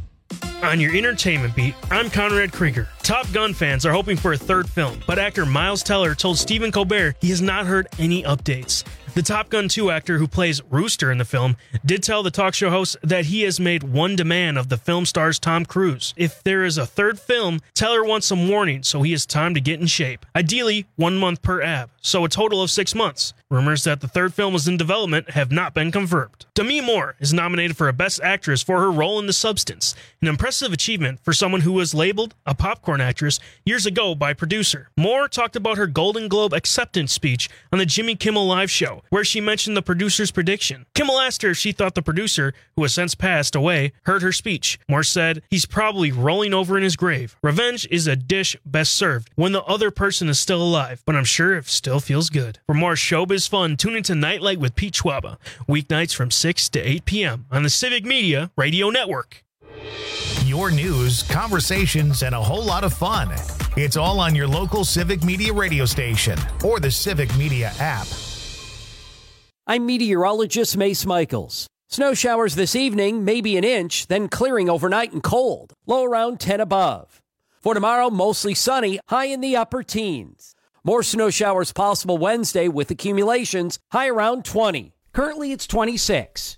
On your entertainment beat, I'm Conrad Krieger. Top Gun fans are hoping for a third film, but actor Miles Teller told Stephen Colbert he has not heard any updates. The Top Gun two actor who plays Rooster in the film did tell the talk show host that he has made one demand of the film star's Tom Cruise. If there is a third film, Teller wants some warning, so he has time to get in shape. Ideally, one month per ab, so a total of six months. Rumors that the third film is in development have not been confirmed. Demi Moore is nominated for a Best Actress for her role in The Substance, an impressive achievement for someone who was labeled a popcorn actress years ago by producer. Moore talked about her Golden Globe acceptance speech on the Jimmy Kimmel Live show, where she mentioned the producer's prediction. Kimmel asked her if she thought the producer, who has since passed away, heard her speech. Moore said, "He's probably rolling over in his grave. Revenge is a dish best served when the other person is still alive, but I'm sure it still feels good." For more showbiz fun, tune into Nightlight with Pete Schwaba, weeknights from six to eight p.m. on the Civic Media Radio Network. Your news, conversations, and a whole lot of fun. It's all on your local Civic Media radio station or the Civic Media app. I'm meteorologist Mace Michaels. Snow showers this evening, maybe an inch, then clearing overnight and cold. Low around ten above. For tomorrow, mostly sunny, high in the upper teens. More snow showers possible Wednesday with accumulations, high around twenty. Currently, it's twenty-six.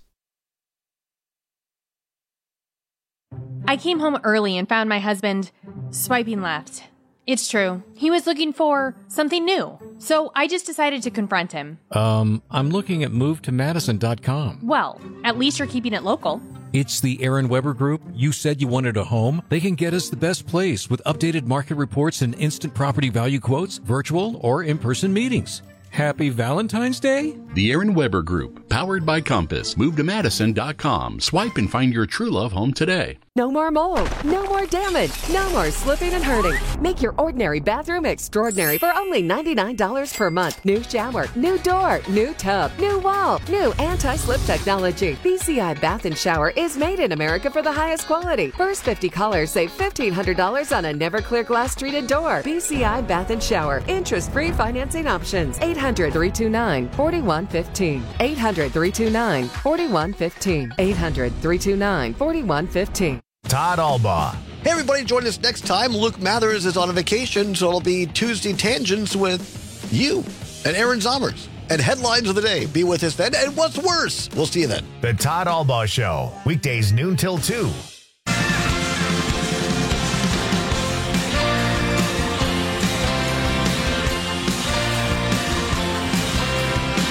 I came home early and found my husband swiping left. It's true. He was looking for something new. So I just decided to confront him. Um, I'm looking at move to madison dot com. Well, at least you're keeping it local. It's the Aaron Weber Group. You said you wanted a home. They can get us the best place with updated market reports and instant property value quotes, virtual or in-person meetings. Happy Valentine's Day? The Aaron Weber Group, powered by Compass. move to madison dot com. Swipe and find your true love home today. No more mold, no more damage, no more slipping and hurting. Make your ordinary bathroom extraordinary for only ninety-nine dollars per month. New shower, new door, new tub, new wall, new anti-slip technology. B C I Bath and Shower is made in America for the highest quality. First fifty callers save fifteen hundred dollars on a never clear glass treated door. B C I Bath and Shower. Interest-free financing options. eight hundred, three two nine, four one one five. eight hundred, three two nine, four one one five. eight hundred, three two nine, four one one five. Todd Albaugh. Hey, everybody, join us next time. Luke Mathers is on a vacation, so it'll be Tuesday Tangents with you and Aaron Zommers. And Headlines of the Day. Be with us then. And what's worse? We'll see you then. The Todd Albaugh Show. Weekdays noon till two.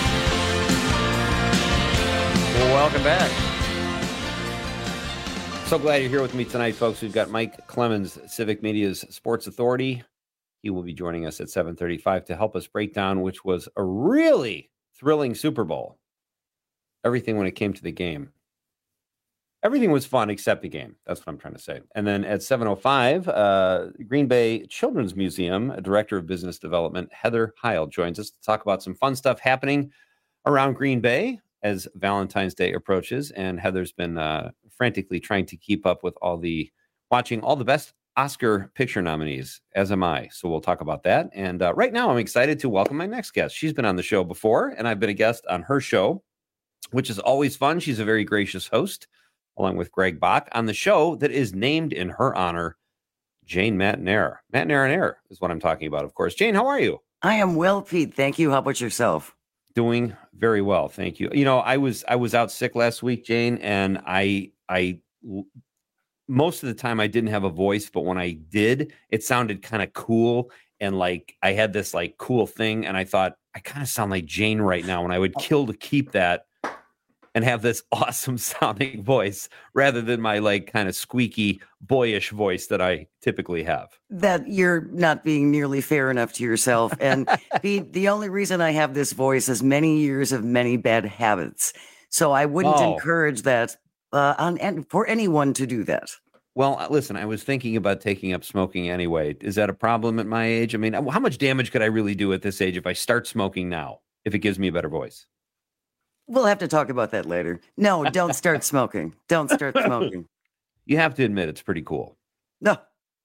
Well, welcome back. So So glad you're here with me tonight, folks. We've got Mike Clemens, Civic Media's sports authority. He will be joining us at seven thirty-five to help us break down, which was a really thrilling Super Bowl. Everything when it came to the game. Everything was fun except the game. That's what I'm trying to say. And then at seven oh five, uh, Green Bay Children's Museum, Director of Business Development, Heather Heil, joins us to talk about some fun stuff happening around Green Bay as Valentine's Day approaches. And Heather's been uh, frantically trying to keep up with all the, watching all the best Oscar picture nominees, as am I. So we'll talk about that. And uh, right now I'm excited to welcome my next guest. She's been on the show before, and I've been a guest on her show, which is always fun. She's a very gracious host, along with Greg Bach, on the show that is named in her honor, Jane Matenaer. Matenaer is what I'm talking about, of course. Jane, how are you? I am well, Pete. Thank you. How about yourself? Doing very well, thank you. You know, I was I was out sick last week, Jane, and I I most of the time I didn't have a voice, but when I did, it sounded kind of cool, and like I had this like cool thing, and I thought I kind of sound like Jane right now, and I would kill to keep that and have this awesome sounding voice rather than my like kind of squeaky, boyish voice that I typically have. That you're not being nearly fair enough to yourself. And the, the only reason I have this voice is many years of many bad habits. So I wouldn't Oh. encourage that uh, on and for anyone to do that. Well, listen, I was thinking about taking up smoking anyway. Is that a problem at my age? I mean, how much damage could I really do at this age if I start smoking now, if it gives me a better voice? We'll have to talk about that later. No, don't start smoking. Don't start smoking. You have to admit it's pretty cool. No.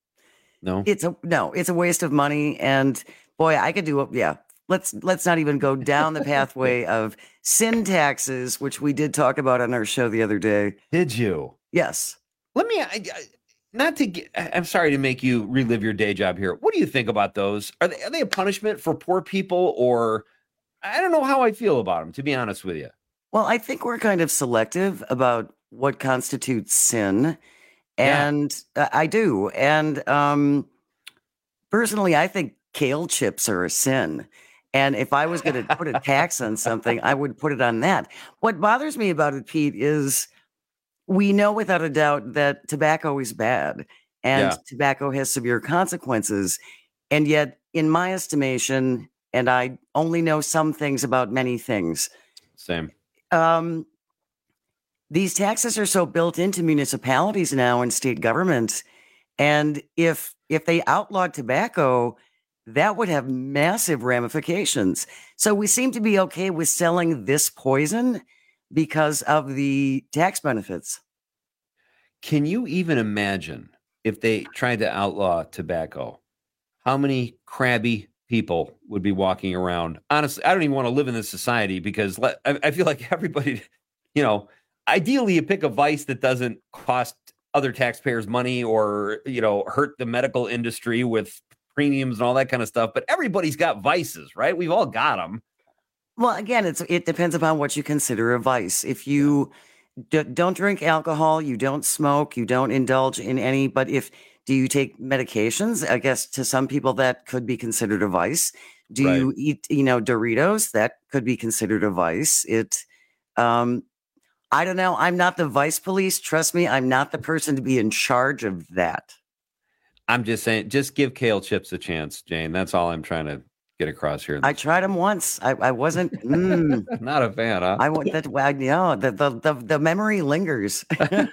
No? It's a no, it's a waste of money. And boy, I could do it. Yeah. Let's let's not even go down the pathway of sin taxes, which we did talk about on our show the other day. Did you? Yes. Let me, I, I, not to get, I'm sorry to make you relive your day job here. What do you think about those? Are they, are they a punishment for poor people, or I don't know how I feel about them, to be honest with you. Well, I think we're kind of selective about what constitutes sin. And yeah. I do. And um, personally, I think kale chips are a sin. And if I was going to put a tax on something, I would put it on that. What bothers me about it, Pete, is we know without a doubt that tobacco is bad and Yeah. tobacco has severe consequences. And yet, in my estimation, and I only know some things about many things, Same. um, these taxes are so built into municipalities now and state governments. And if if they outlawed tobacco, that would have massive ramifications. So we seem to be okay with selling this poison because of the tax benefits. Can you even imagine if they tried to outlaw tobacco? How many crabby people would be walking around? Honestly, I don't even want to live in this society because let, I, I feel like everybody, you know, ideally you pick a vice that doesn't cost other taxpayers money or, you know, hurt the medical industry with premiums and all that kind of stuff. But everybody's got vices, right? We've all got them. Well, again, it's it depends upon what you consider a vice. If you d- don't drink alcohol, you don't smoke, you don't indulge in any, but if do you take medications? I guess to some people that could be considered a vice. Do Right. you eat, you know, Doritos? That could be considered a vice. It, um, I don't know. I'm not the vice police. Trust me, I'm not the person to be in charge of that. I'm just saying, just give kale chips a chance, Jane. That's all I'm trying to get across here. I tried them once. I, I wasn't. Mm, Not a fan, huh? I want that. I know the, the the the memory lingers.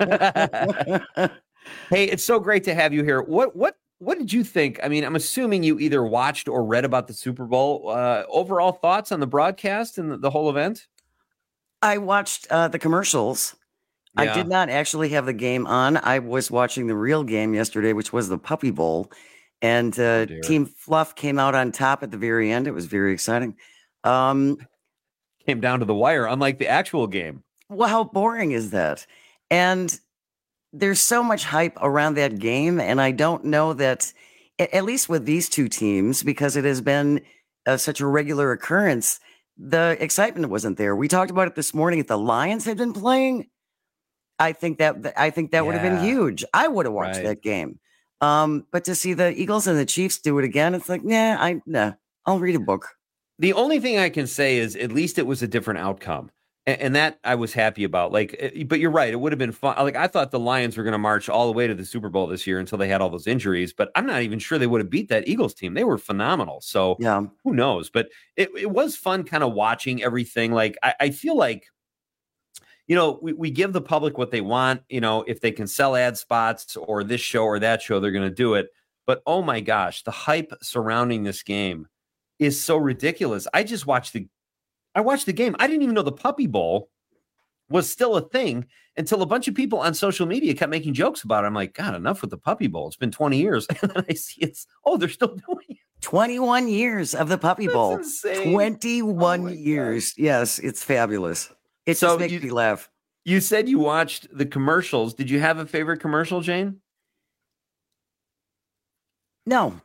Hey, it's so great to have you here. What what what did you think? I mean, I'm assuming you either watched or read about the Super Bowl. Uh, overall thoughts on the broadcast and the, the whole event? I watched uh, the commercials. I Yeah. did not actually have the game on. I was watching the real game yesterday, which was the Puppy Bowl, and uh, dear. Team Fluff came out on top at the very end. It was very exciting. Um, Came down to the wire, unlike the actual game. well, how boring is that? And there's so much hype around that game, and I don't know that, a- at least with these two teams, because it has been uh, such a regular occurrence, the excitement wasn't there. We talked about it this morning. If the Lions had been playing, I think that I think that would have been Yeah. huge. I would have watched Right. that game. Um, but to see the Eagles and the Chiefs do it again, it's like, nah, I nah, I'll read a book. The only thing I can say is at least it was a different outcome. And, and that I was happy about. Like, but you're right. It would have been fun. Like, I thought the Lions were going to march all the way to the Super Bowl this year until they had all those injuries. But I'm not even sure they would have beat that Eagles team. They were phenomenal. So yeah, who knows? But it, it was fun kind of watching everything. Like, I, I feel like, you know, we, we give the public what they want. You know, if they can sell ad spots or this show or that show, they're going to do it. But oh my gosh, the hype surrounding this game is so ridiculous. I just watched the I watched the game. I didn't even know the Puppy Bowl was still a thing until a bunch of people on social media kept making jokes about it. I'm like, God, enough with the Puppy Bowl. It's been twenty years. And then I see it's, oh, they're still doing it. twenty-one years of the Puppy That's Bowl. insane. twenty-one Oh years. God. Yes, it's fabulous. It so just makes you, me laugh. You said you watched the commercials. Did you have a favorite commercial, Jane? No.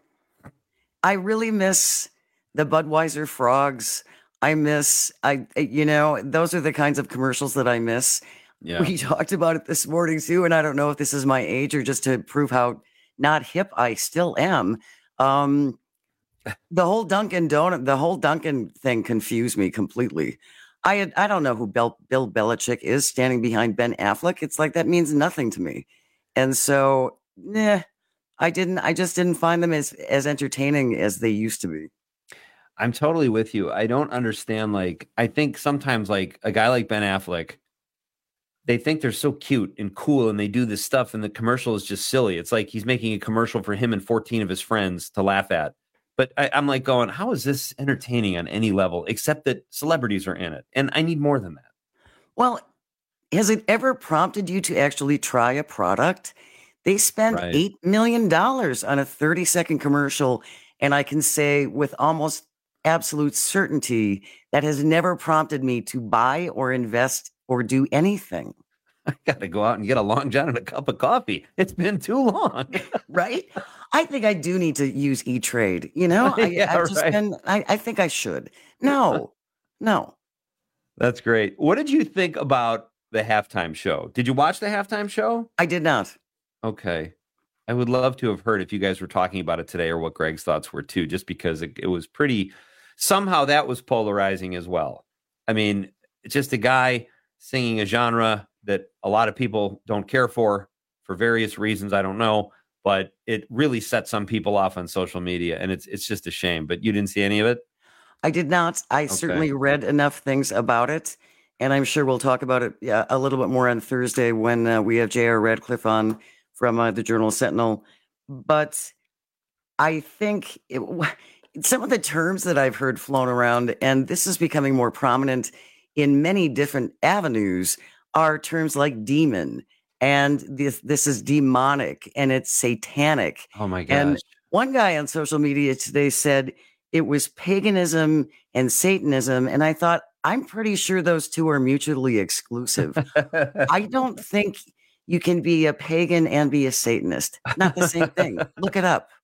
I really miss the Budweiser frogs. I miss, I, you know, those are the kinds of commercials that I miss. Yeah. We talked about it this morning too, and I don't know if this is my age or just to prove how not hip I still am. Um, the whole Dunkin' Donut, the whole Dunkin' thing confused me completely. I had, I don't know who Bill, Bill Belichick is standing behind Ben Affleck. It's like that means nothing to me, and so, nah, I didn't. I just didn't find them as as entertaining as they used to be. I'm totally with you. I don't understand. Like, I think sometimes like a guy like Ben Affleck, they think they're so cute and cool and they do this stuff and the commercial is just silly. It's like he's making a commercial for him and fourteen of his friends to laugh at. But I, I'm like going, how is this entertaining on any level, except that celebrities are in it? And I need more than that. Well, has it ever prompted you to actually try a product? They spent Right. eight million dollars on a thirty second commercial. And I can say with almost absolute certainty that has never prompted me to buy or invest or do anything. I got to go out and get a Long John and a cup of coffee. It's been too long. Right? I think I do need to use E-Trade. You know, I, Yeah, I've just right. been, I, I think I should. No, no. That's great. What did you think about the halftime show? Did you watch the halftime show? I did not. Okay. I would love to have heard if you guys were talking about it today or what Greg's thoughts were too, just because it, it was pretty, somehow that was polarizing as well. I mean, it's just a guy singing a genre that a lot of people don't care for, for various reasons. I don't know, but it really set some people off on social media and it's, it's just a shame, but you didn't see any of it? I did not. I Okay. certainly read enough things about it. And I'm sure we'll talk about it yeah, a little bit more on Thursday when uh, we have J R Radcliffe on from uh, the Journal Sentinel. But I think it, some of the terms that I've heard flown around, and this is becoming more prominent in many different avenues, are terms like demon, and this this is demonic, and it's satanic. Oh my gosh. And one guy on social media today said it was paganism and Satanism, and I thought, I'm pretty sure those two are mutually exclusive. I don't think you can be a pagan and be a Satanist. Not the same thing. Look it up.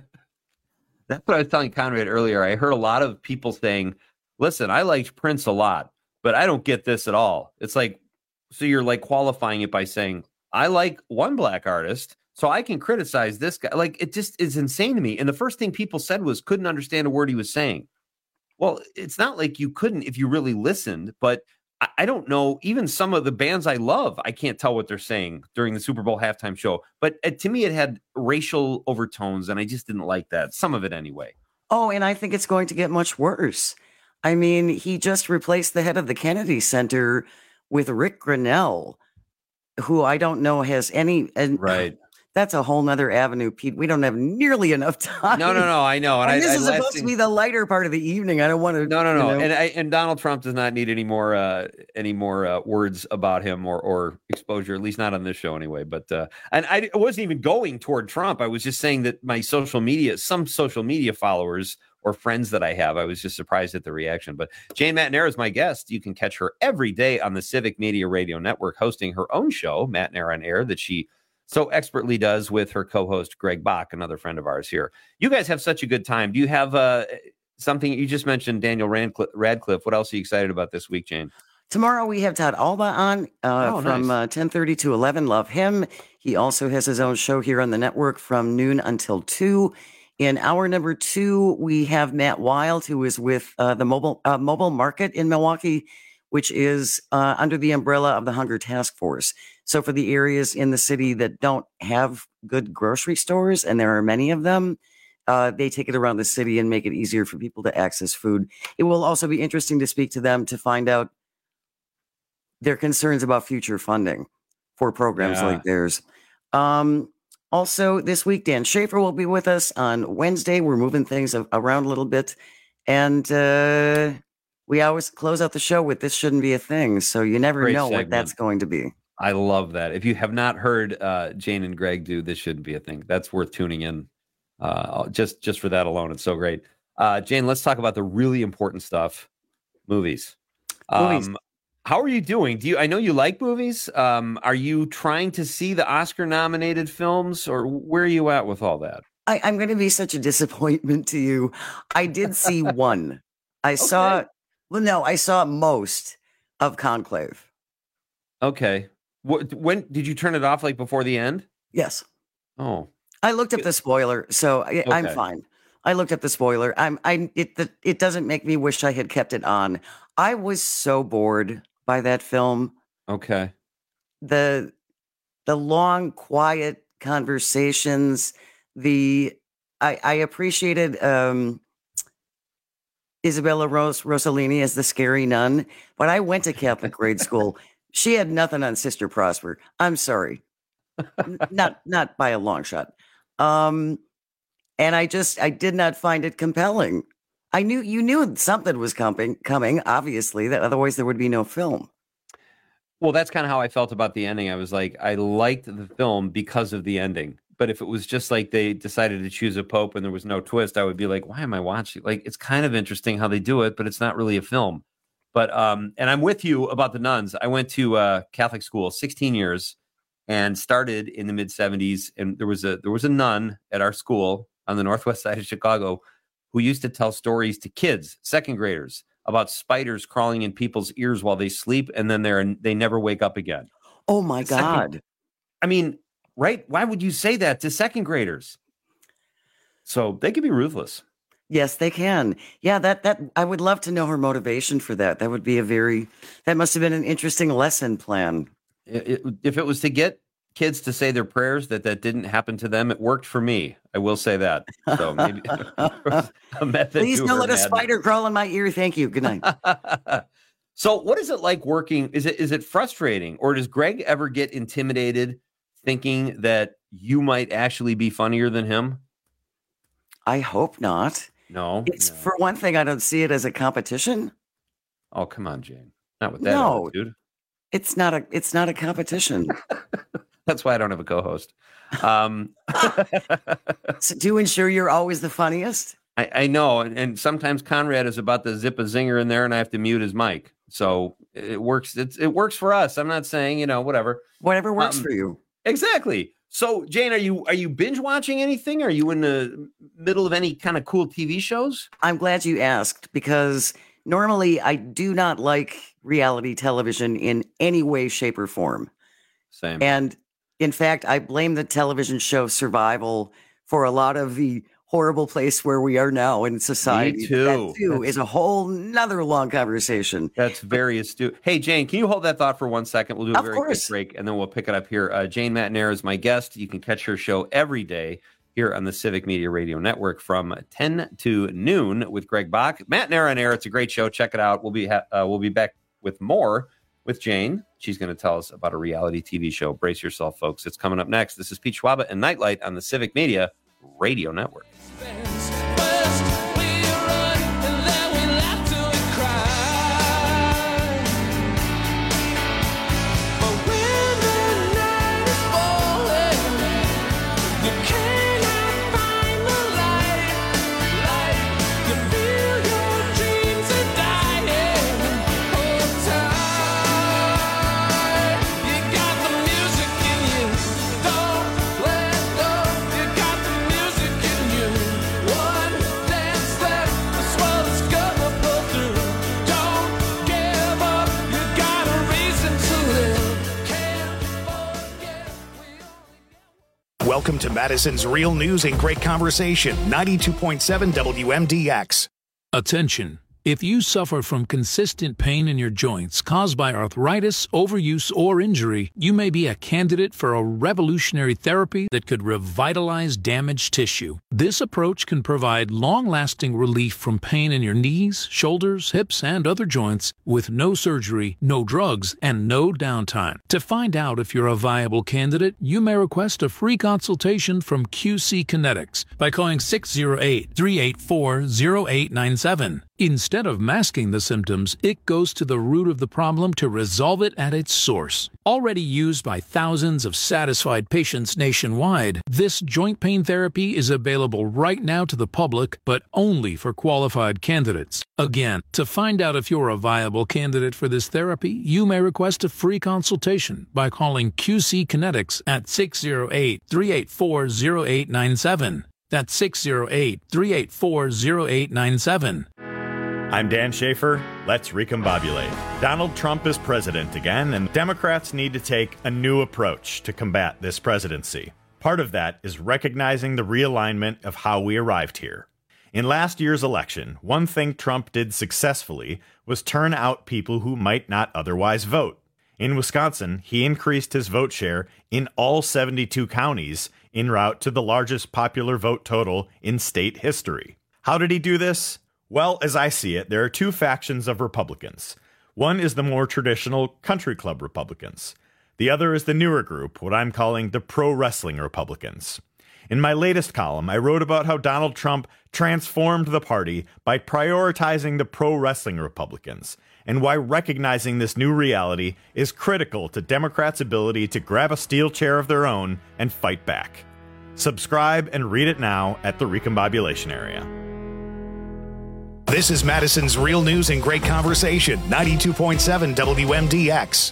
That's what I was telling Conrad earlier. I heard a lot of people saying, listen, I liked Prince a lot, but I don't get this at all. It's like, so you're like qualifying it by saying, I like one black artist, so I can criticize this guy. Like, it just is insane to me. And the first thing people said was couldn't understand a word he was saying. Well, it's not like you couldn't if you really listened, but I, I don't know. Even some of the bands I love, I can't tell what they're saying during the Super Bowl halftime show. But uh, to me, it had racial overtones, and I just didn't like that. Some of it anyway. Oh, and I think it's going to get much worse. I mean, he just replaced the head of the Kennedy Center with Rick Grinnell, who I don't know has any. And Right. That's a whole nother avenue, Pete. We don't have nearly enough time. No, no, no. I know. And, I, this I, is last supposed thing- to be the lighter part of the evening. I don't want to. No, no, no. you know- And I, and Donald Trump does not need any more uh, any more uh, words about him or or exposure, at least not on this show anyway. But uh, and I wasn't even going toward Trump. I was just saying that my social media, some social media followers or friends that I have, I was just surprised at the reaction. But Jane Matanair is my guest. You can catch her every day on the Civic Media Radio Network, hosting her own show, Matanair on Air, that she so expertly does with her co-host Greg Bach, another friend of ours here. You guys have such a good time. Do you have uh, something you just mentioned, Daniel Radcliffe, Radcliffe? What else are you excited about this week, Jane? Tomorrow we have Todd Alba on uh, Oh, from nice. uh, ten thirty to eleven. Love him. He also has his own show here on the network from noon until two. In hour number two, we have Matt Wild, who is with uh, the mobile uh, mobile market in Milwaukee, which is uh, under the umbrella of the Hunger Task Force. So for the areas in the city that don't have good grocery stores, and there are many of them, uh, they take it around the city and make it easier for people to access food. It will also be interesting to speak to them to find out their concerns about future funding for programs Yeah. like theirs. Um, also, this week, Dan Schaefer will be with us on Wednesday. We're moving things a- around a little bit. And uh, we always close out the show with This Shouldn't Be a Thing. So you never Great know what segment. that's going to be. I love that. If you have not heard uh, Jane and Greg do This Shouldn't Be a Thing, that's worth tuning in. Uh, just just for that alone, it's so great. Uh, Jane, let's talk about the really important stuff: movies. Movies. Um, how are you doing? Do you? I know you like movies. Um, are you trying to see the Oscar-nominated films, or where are you at with all that? I, I'm going to be such a disappointment to you. I did see one. I saw, well, no, I saw most of Conclave. Okay. What, when did you turn it off? Like before the end? Yes. Oh, I looked up the spoiler, so I, I'm Okay. fine. I looked up the spoiler. I'm. I. It. The, it doesn't make me wish I had kept it on. I was so bored by that film. okay. The, the long, quiet conversations. The. I. I appreciated um, Isabella Ros- Rossellini as the scary nun, but I went to Catholic grade school. She had nothing on Sister Prosper. I'm sorry, N- not not by a long shot. Um, and I just I did not find it compelling. I knew you knew something was coming, coming. Obviously, that otherwise there would be no film. Well, that's kind of how I felt about the ending. I was like, I liked the film because of the ending. But if it was just like they decided to choose a pope and there was no twist, I would be like, why am I watching? Like, it's kind of interesting how they do it, but it's not really a film. But um, and I'm with you about the nuns. I went to uh, Catholic school sixteen years and started in the mid seventies. And there was a there was a nun at our school on the northwest side of Chicago who used to tell stories to kids, second graders, about spiders crawling in people's ears while they sleep, and then they're they never wake up again. Oh my Second- God! I mean, right? Why would you say that to second graders? So they can be ruthless. Yes, they can. Yeah, that that I would love to know her motivation for that. That would be a very that must have been an interesting lesson plan. It- it- if it was to get kids to say their prayers that that didn't happen to them, it worked for me. I will say that. So maybe a method. Please to don't her let a madness. spider crawl in my ear. Thank you. Good night. So what is it like working? Is it is it frustrating, or does Greg ever get intimidated thinking that you might actually be funnier than him? I hope not. No. It's no. for one thing, I don't see it as a competition. Oh, come on, Jane. Not with that No. attitude. It's not a it's not a competition. That's why I don't have a co-host. Um, So to ensure you're always the funniest. I, I know, and, and sometimes Conrad is about to zip a zinger in there, and I have to mute his mic. So it works. It's, it works for us. I'm not saying, you know, whatever. Whatever works Um, for you. Exactly. So, Jane, are you are you binge watching anything? Are you in the middle of any kind of cool T V shows? I'm glad you asked because normally I do not like reality television in any way, shape, or form. Same. And in fact, I blame the television show Survival for a lot of the horrible place where we are now in society. Me too. That too is a whole nother long conversation. That's very astute. Hey, Jane, can you hold that thought for one second? We'll do a Of very course. quick break, and then we'll pick it up here. Uh, Jane Matnair is my guest. You can catch her show every day here on the Civic Media Radio Network from ten to noon with Greg Bach. Matnair on Air. It's a great show. Check it out. We'll be ha- uh, we'll be back with more with Jane. She's going to tell us about a reality T V show. Brace yourself, folks. It's coming up next. This is Pete Schwaba and Nightlight on the Civic Media Radio Network. Welcome to Madison's Real News and Great Conversation, ninety-two point seven W M D X. Attention. If you suffer from consistent pain in your joints caused by arthritis, overuse, or injury, you may be a candidate for a revolutionary therapy that could revitalize damaged tissue. This approach can provide long-lasting relief from pain in your knees, shoulders, hips, and other joints with no surgery, no drugs, and no downtime. To find out if you're a viable candidate, you may request a free consultation from Q C Kinetics by calling six oh eight, three eight four, oh eight nine seven. Instead of masking the symptoms, it goes to the root of the problem to resolve it at its source. Already used by thousands of satisfied patients nationwide, this joint pain therapy is available right now to the public, but only for qualified candidates. Again, to find out if you're a viable candidate for this therapy, you may request a free consultation by calling Q C Kinetics at six oh eight, three eight four, oh eight nine seven. That's six oh eight, three eight four, oh eight nine seven. I'm Dan Schaefer. Let's recombobulate. Donald Trump is president again, and Democrats need to take a new approach to combat this presidency. Part of that is recognizing the realignment of how we arrived here. In last year's election, one thing Trump did successfully was turn out people who might not otherwise vote. In Wisconsin, he increased his vote share in all seventy-two counties en route to the largest popular vote total in state history. How did he do this? Well, as I see it, there are two factions of Republicans. One is the more traditional country club Republicans. The other is the newer group, what I'm calling the pro-wrestling Republicans. In my latest column, I wrote about how Donald Trump transformed the party by prioritizing the pro-wrestling Republicans, and why recognizing this new reality is critical to Democrats' ability to grab a steel chair of their own and fight back. Subscribe and read it now at the Recombobulation Area. This is Madison's Real News and Great Conversation, ninety-two point seven W M D X.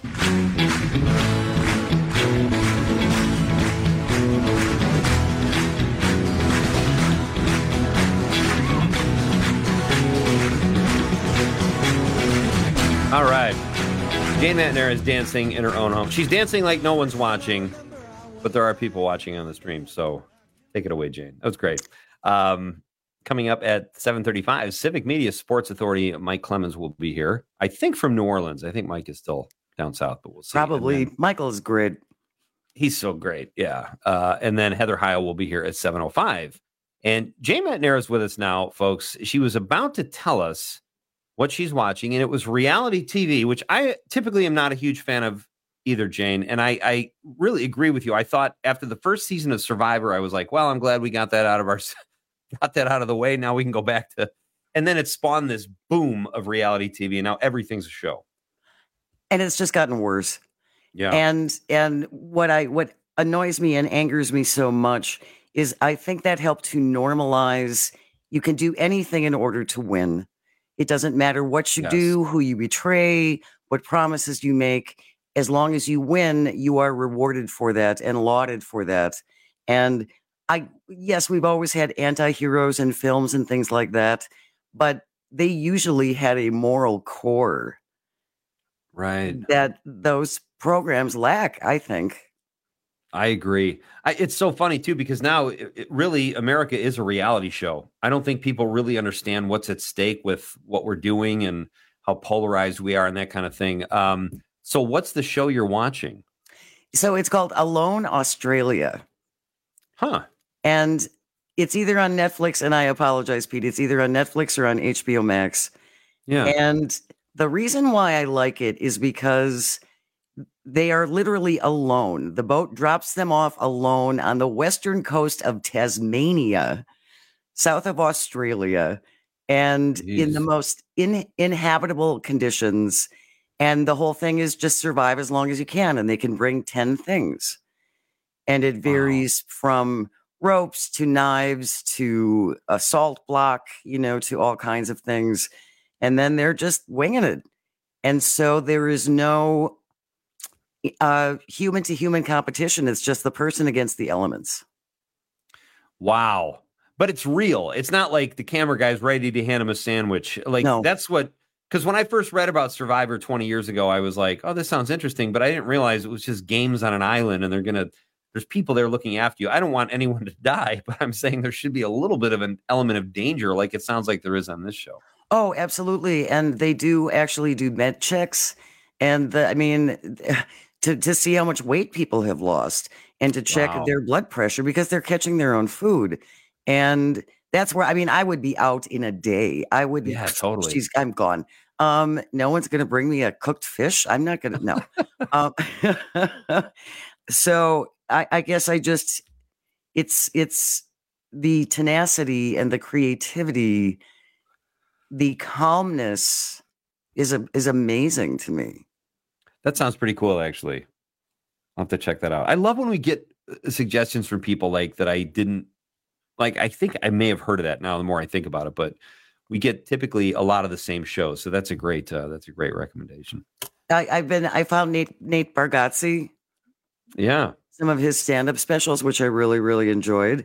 All right. Jane Matner is dancing in her own home. She's dancing like no one's watching, but there are people watching on the stream, so take it away, Jane. That was great. Um, Coming up at seven thirty-five, Civic Media Sports Authority, Mike Clemens will be here. I think from New Orleans. I think Mike is still down south, but we'll see. Probably. Then, Michael is great. He's so great, yeah. Uh, and then Heather Heil will be here at seven oh five. And Jane Matner is with us now, folks. She was about to tell us what she's watching, and it was reality T V, which I typically am not a huge fan of either, Jane. And I, I really agree with you. I thought after the first season of Survivor, I was like, well, I'm glad we got that out of our... got that out of the way. Now we can go back to, and then it spawned this boom of reality T V, and now everything's a show. And it's just gotten worse. Yeah. And and what I what annoys me and angers me so much is I think that helped to normalize. You can do anything in order to win. It doesn't matter what you yes. do, who you betray, what promises you make. As long as you win, you are rewarded for that and lauded for that. And I, yes, we've always had anti-heroes in films and things like that, but they usually had a moral core. Right. That those programs lack, I think. I agree. I, it's so funny, too, because now it, it really America is a reality show. I don't think people really understand what's at stake with what we're doing and how polarized we are and that kind of thing. Um, so what's the show you're watching? So it's called Alone Australia. Huh. And it's either on Netflix, and I apologize, Pete, it's either on Netflix or on H B O Max. Yeah. And the reason why I like it is because they are literally alone. The boat drops them off alone on the western coast of Tasmania, south of Australia, and Jeez. in the most in, inhabitable conditions. And the whole thing is just survive as long as you can, and they can bring ten things. And it varies wow. from ropes to knives to a salt block, you know, to all kinds of things. And then they're just winging it. And so there is no uh, human to human competition. It's just the person against the elements. Wow. But it's real. It's not like the camera guy's ready to hand him a sandwich. Like no. That's what, because when I first read about Survivor twenty years ago, I was like, oh, this sounds interesting. But I didn't realize it was just games on an island and they're going to, there's people there looking after you. I don't want anyone to die, but I'm saying there should be a little bit of an element of danger, like it sounds like there is on this show. Oh, absolutely. And they do actually do med checks. And the, I mean, to, to see how much weight people have lost and to check Wow. their blood pressure because they're catching their own food. And that's where, I mean, I would be out in a day. I would be, Yeah, totally. She's, I'm gone. Um, no one's going to bring me a cooked fish. I'm not going to, no. um, so I, I guess I just, it's, it's the tenacity and the creativity, the calmness is a, is amazing to me. That sounds pretty cool, actually. I'll have to check that out. I love when we get uh, suggestions from people like that I didn't like. I think I may have heard of that now. The more I think about it, but we get typically a lot of the same shows, so that's a great uh, that's a great recommendation. I, I've been I found Nate Nate Bargatze, Yeah, some of his stand-up specials, which I really really enjoyed.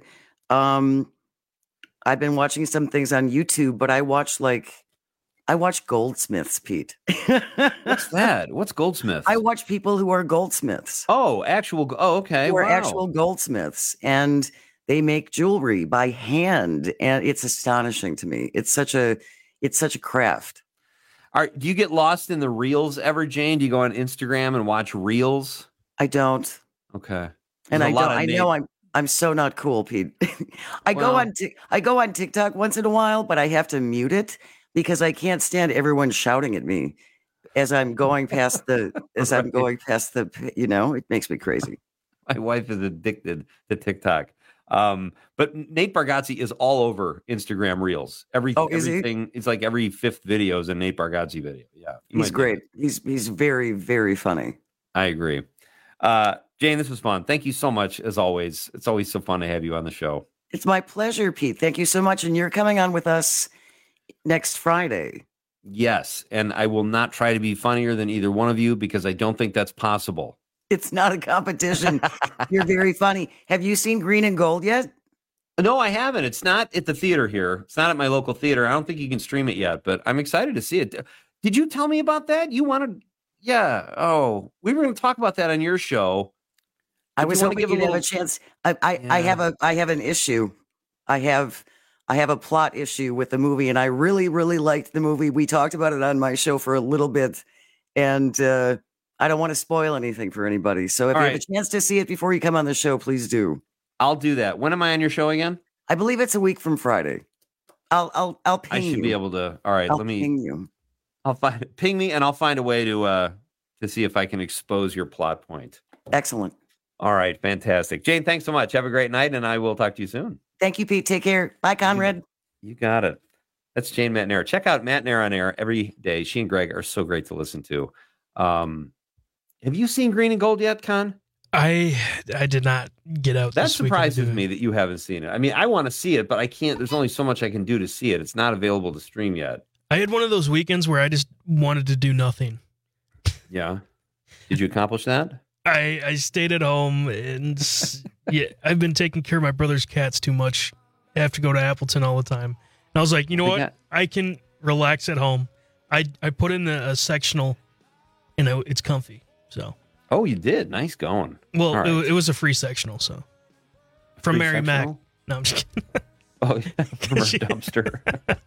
Um, I've been watching some things on YouTube, but I watch like I watch goldsmiths, Pete. what's that? What's goldsmith? I watch people who are goldsmiths. Oh, actual. Oh, okay. Who are wow. actual goldsmiths, and they make jewelry by hand, and it's astonishing to me. It's such a it's such a craft. Are, do you get lost in the reels ever, Jane? Do you go on Instagram and watch reels? I don't. Okay. And There's a I lot don't. of I na- know I'm. I'm so not cool, Pete. I go Well- on. Tik I go on TikTok once in a while, but I have to mute it because I can't stand everyone shouting at me as I'm going past the. As I'm Right. going past the. You know, it makes me crazy. My wife is addicted to TikTok. Um, but Nate Bargatze is all over Instagram Reels. Every, Oh, is he? everything. It's like every fifth video is a Nate Bargatze video. Yeah, you He's might great. He's he's very very funny. I agree. Uh, Jane, this was fun. Thank you so much, as always. It's always so fun to have you on the show. It's my pleasure, Pete. Thank you so much, and you're coming on with us next Friday. Yes, and I will not try to be funnier than either one of you because I don't think that's possible. It's not a competition. You're very funny. Have you seen Green and Gold yet? No, I haven't. It's not at the theater here. It's not at my local theater. I don't think you can stream it yet, but I'm excited to see it. Did you tell me about that? You wanted, yeah. Oh, we were going to talk about that on your show. I Did was you wanna hoping give a you'd have little- a chance. I, I, I Yeah. have a I have an issue. I have I have a plot issue with the movie, and I really, really liked the movie. We talked about it on my show for a little bit, and uh, I don't want to spoil anything for anybody. So if All you right. have a chance to see it before you come on the show, please do. I'll do that. When am I on your show again? I believe it's a week from Friday. I'll I'll I'll ping I should you. be able to. All right, I'll let me ping you. I'll find ping me and I'll find a way to uh to see if I can expose your plot point. Excellent. All right, fantastic. Jane, thanks so much. Have a great night, and I will talk to you soon. Thank you, Pete. Take care. Bye, Conrad. You got it. That's Jane Matnair. Check out Matnair on air every day. She and Greg are so great to listen to. Um, have you seen Green and Gold yet, Con? I I did not get out. That this weekend to surprises do it. me that you haven't seen it. I mean, I want to see it, but I can't. There's only so much I can do to see it. It's not available to stream yet. I had one of those weekends where I just wanted to do nothing. Yeah. Did you accomplish that? I, I stayed at home and s- yeah, I've been taking care of my brother's cats too much. I have to go to Appleton all the time. And I was like, you know They what? got- I can relax at home. I I put in a, a sectional and it, it's comfy. So, Oh, you did. Nice going. well, All right. it, it was a free sectional. So, from Free Mary Mac. sectional? No, I'm just kidding. Oh, yeah, from our dumpster.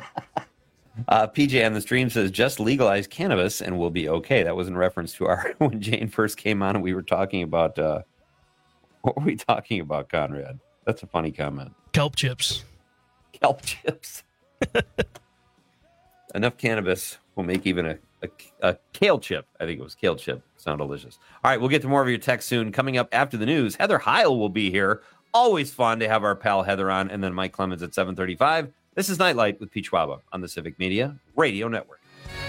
uh, P J on the stream says, just legalize cannabis and we'll be okay. That was in reference to our, when Jane first came on and we were talking about, uh, what were we talking about, Conrad? That's a funny comment. Kelp chips. Kelp chips. Enough cannabis will make even a, a, a kale chip. I think it was kale chip. Sound delicious. All right, we'll get to more of your text soon. Coming up after the news, Heather Heil will be here. Always fun to have our pal Heather on, and then Mike Clemens at seven thirty-five. This is Nightlight with Pete Schwaba on the Civic Media Radio Network.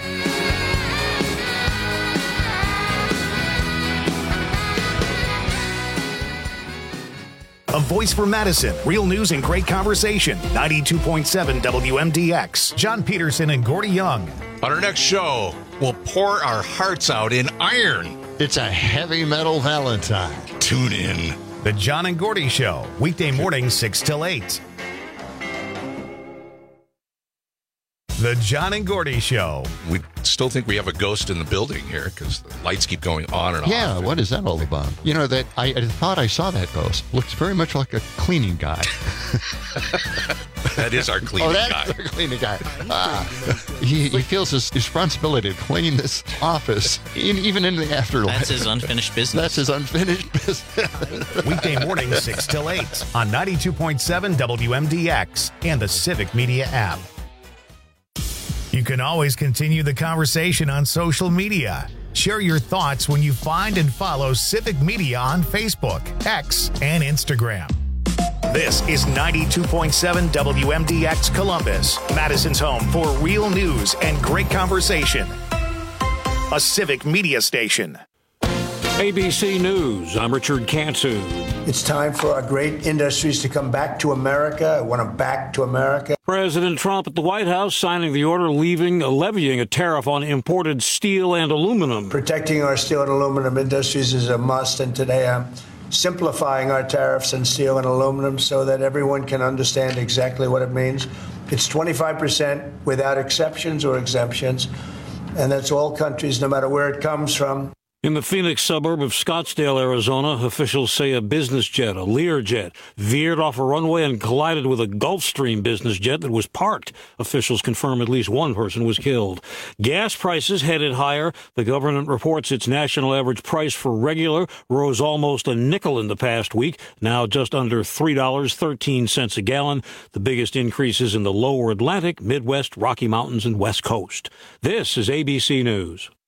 A voice for Madison. Real news and great conversation. ninety-two point seven W M D X. John Peterson and Gordy Young. On our next show, we'll pour our hearts out in iron. It's a heavy metal Valentine. Tune in. The John and Gordy Show. Weekday mornings six till eight. The John and Gordy Show. We still think we have a ghost in the building here because the lights keep going on and Yeah, off. what is that all about? You know, that I, I thought I saw that ghost. Looks very much like a cleaning guy. That is our cleaning oh, that's guy. our cleaning guy. Ah, he, he feels his responsibility to clean this office, in, even in the afterlife. That's his unfinished business. That's his unfinished business. Weekday mornings, six till eight on ninety-two point seven W M D X and the Civic Media app. You can always continue the conversation on social media. Share your thoughts when you find and follow Civic Media on Facebook, X, and Instagram. This is ninety-two point seven W M D X Columbus, Madison's home for real news and great conversation. A Civic Media station. A B C News, I'm Richard Cantu. It's time for our great industries to come back to America. I want them back to America. President Trump at the White House signing the order leaving, levying a tariff on imported steel and aluminum. Protecting our steel and aluminum industries is a must, and today I'm simplifying our tariffs on steel and aluminum so that everyone can understand exactly what it means. It's twenty-five percent without exceptions or exemptions, and that's all countries, no matter where it comes from. In the Phoenix suburb of Scottsdale, Arizona, officials say a business jet, a Learjet, veered off a runway and collided with a Gulfstream business jet that was parked. Officials confirm at least one person was killed. Gas prices headed higher. The government reports its national average price for regular rose almost a nickel in the past week, now just under three dollars and thirteen cents a gallon. The biggest increases in the lower Atlantic, Midwest, Rocky Mountains, and West Coast. This is A B C News.